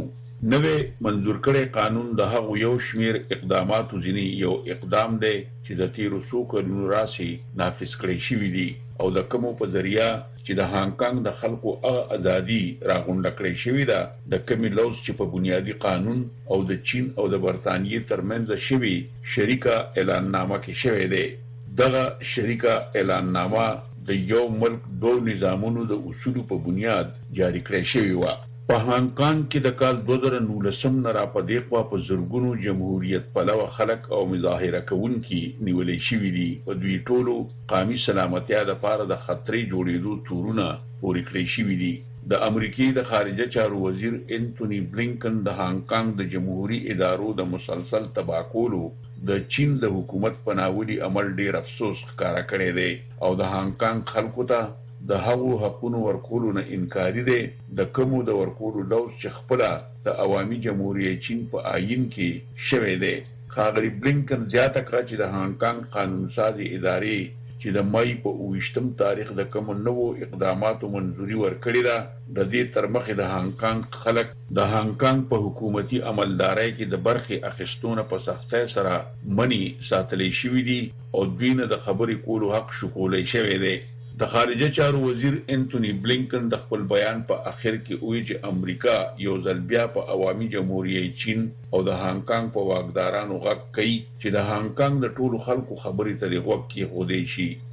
نوې منظور کړي قانون د هغو یو شمیر اقداماتو ځینی یو اقدام دی چې د تیرو څو کلونو راسي نافذ کړي شوی دی او د کومو په ذریعہ چې د هانګ کانګ د خلکو هغه ازادي راغونډه کړې شوې ده د کمی لوز چې په بنیادی قانون او د چین او د برتانیې ترمنځ شوی شریکه اعلان نامه کې شوی دی دغه شریکه اعلان نامه د یو ملک دوه نظامونو د اصولو په بنیاد جاری کړې شوی و په هانګ کانګ کې د کال دوه زره نولسم نه را په دې خوا په زرګونو جمهوریت پلوه خلک او مظاهره کوونکي نیولې شوي دي په دوی ټولو قومي سلامتیا د پاره د خطرې جوړېدو تورونه پورې کړی شوي دي د امریکای د خارجه چارو وزیر انټونی بلینکن د هانګ کانګ د جمهوریت ادارو د مسلسل تباکولو د چین د حکومت په ناولي عمل ډیر افسوس ښکارا کړی دی او د هانګ کانګ خلکو ته د هغو حقونو ورکولو نه انکاري دی د کومو د ورکولو لوز چې خپل د عوامي جمهوریت چین په آئین کې شوی دی ښاغلي بلینکن زیاته کړه چې د هانګ کانګ قانون سازي ادارې چې د مای په اوویشتم تاریخ د کوم نوو اقداماتو منځوري ورکړې ده د دې تر مخې د هانګ کانګ خلک د هانګ کانګ په حکومتي عملدارۍ کې د برخې اخیستونه په سختۍ سره منی ساتلې شوې دي او دوی نه د خبرې کولو حق شکولای شوی دی د خارجه چارو وزیر انټونی بلینکن د خپل بیان په اخر کې وایي چې امریکا یو ځل بیا په عوامي جمهوریت چین او د هانګ کانګ په واکدارانو غږ کوي چې د هانګ کانګ د ټولو خلکو خبرې ته غوږ کېښودی شي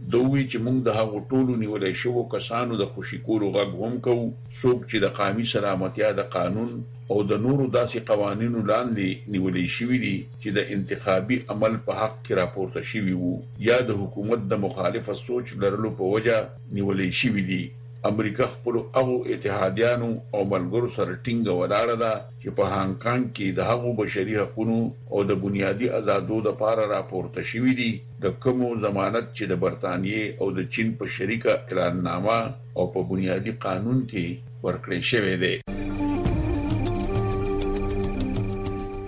دوی چې موږ د هغو ټولو نیولې شوو کسانو د خوشی کولو غږ هم کوو څوک چې د قومي سلامتیا د قانون او د نورو داسې قوانینو لاندې نیولې شوی دي چې د انتخابي عمل په حق کې راپورته شوی وو یا د حکومت د مخالفه سوچ لرلو په وجه نیولې شوی دي. امریکا خپل هغه اتحادیانو او ملګرو سره ټینګه ولاړه ده چې په هانګ کانګ کې د هغو بشري حقوقو او د بنیادي آزادو لپاره راپورته شوی دي د کومو ضمانت چې د برتانیې او د چین په شریکه اعلان نامه او په بنیادي قانون کې ورکړی شوی دی.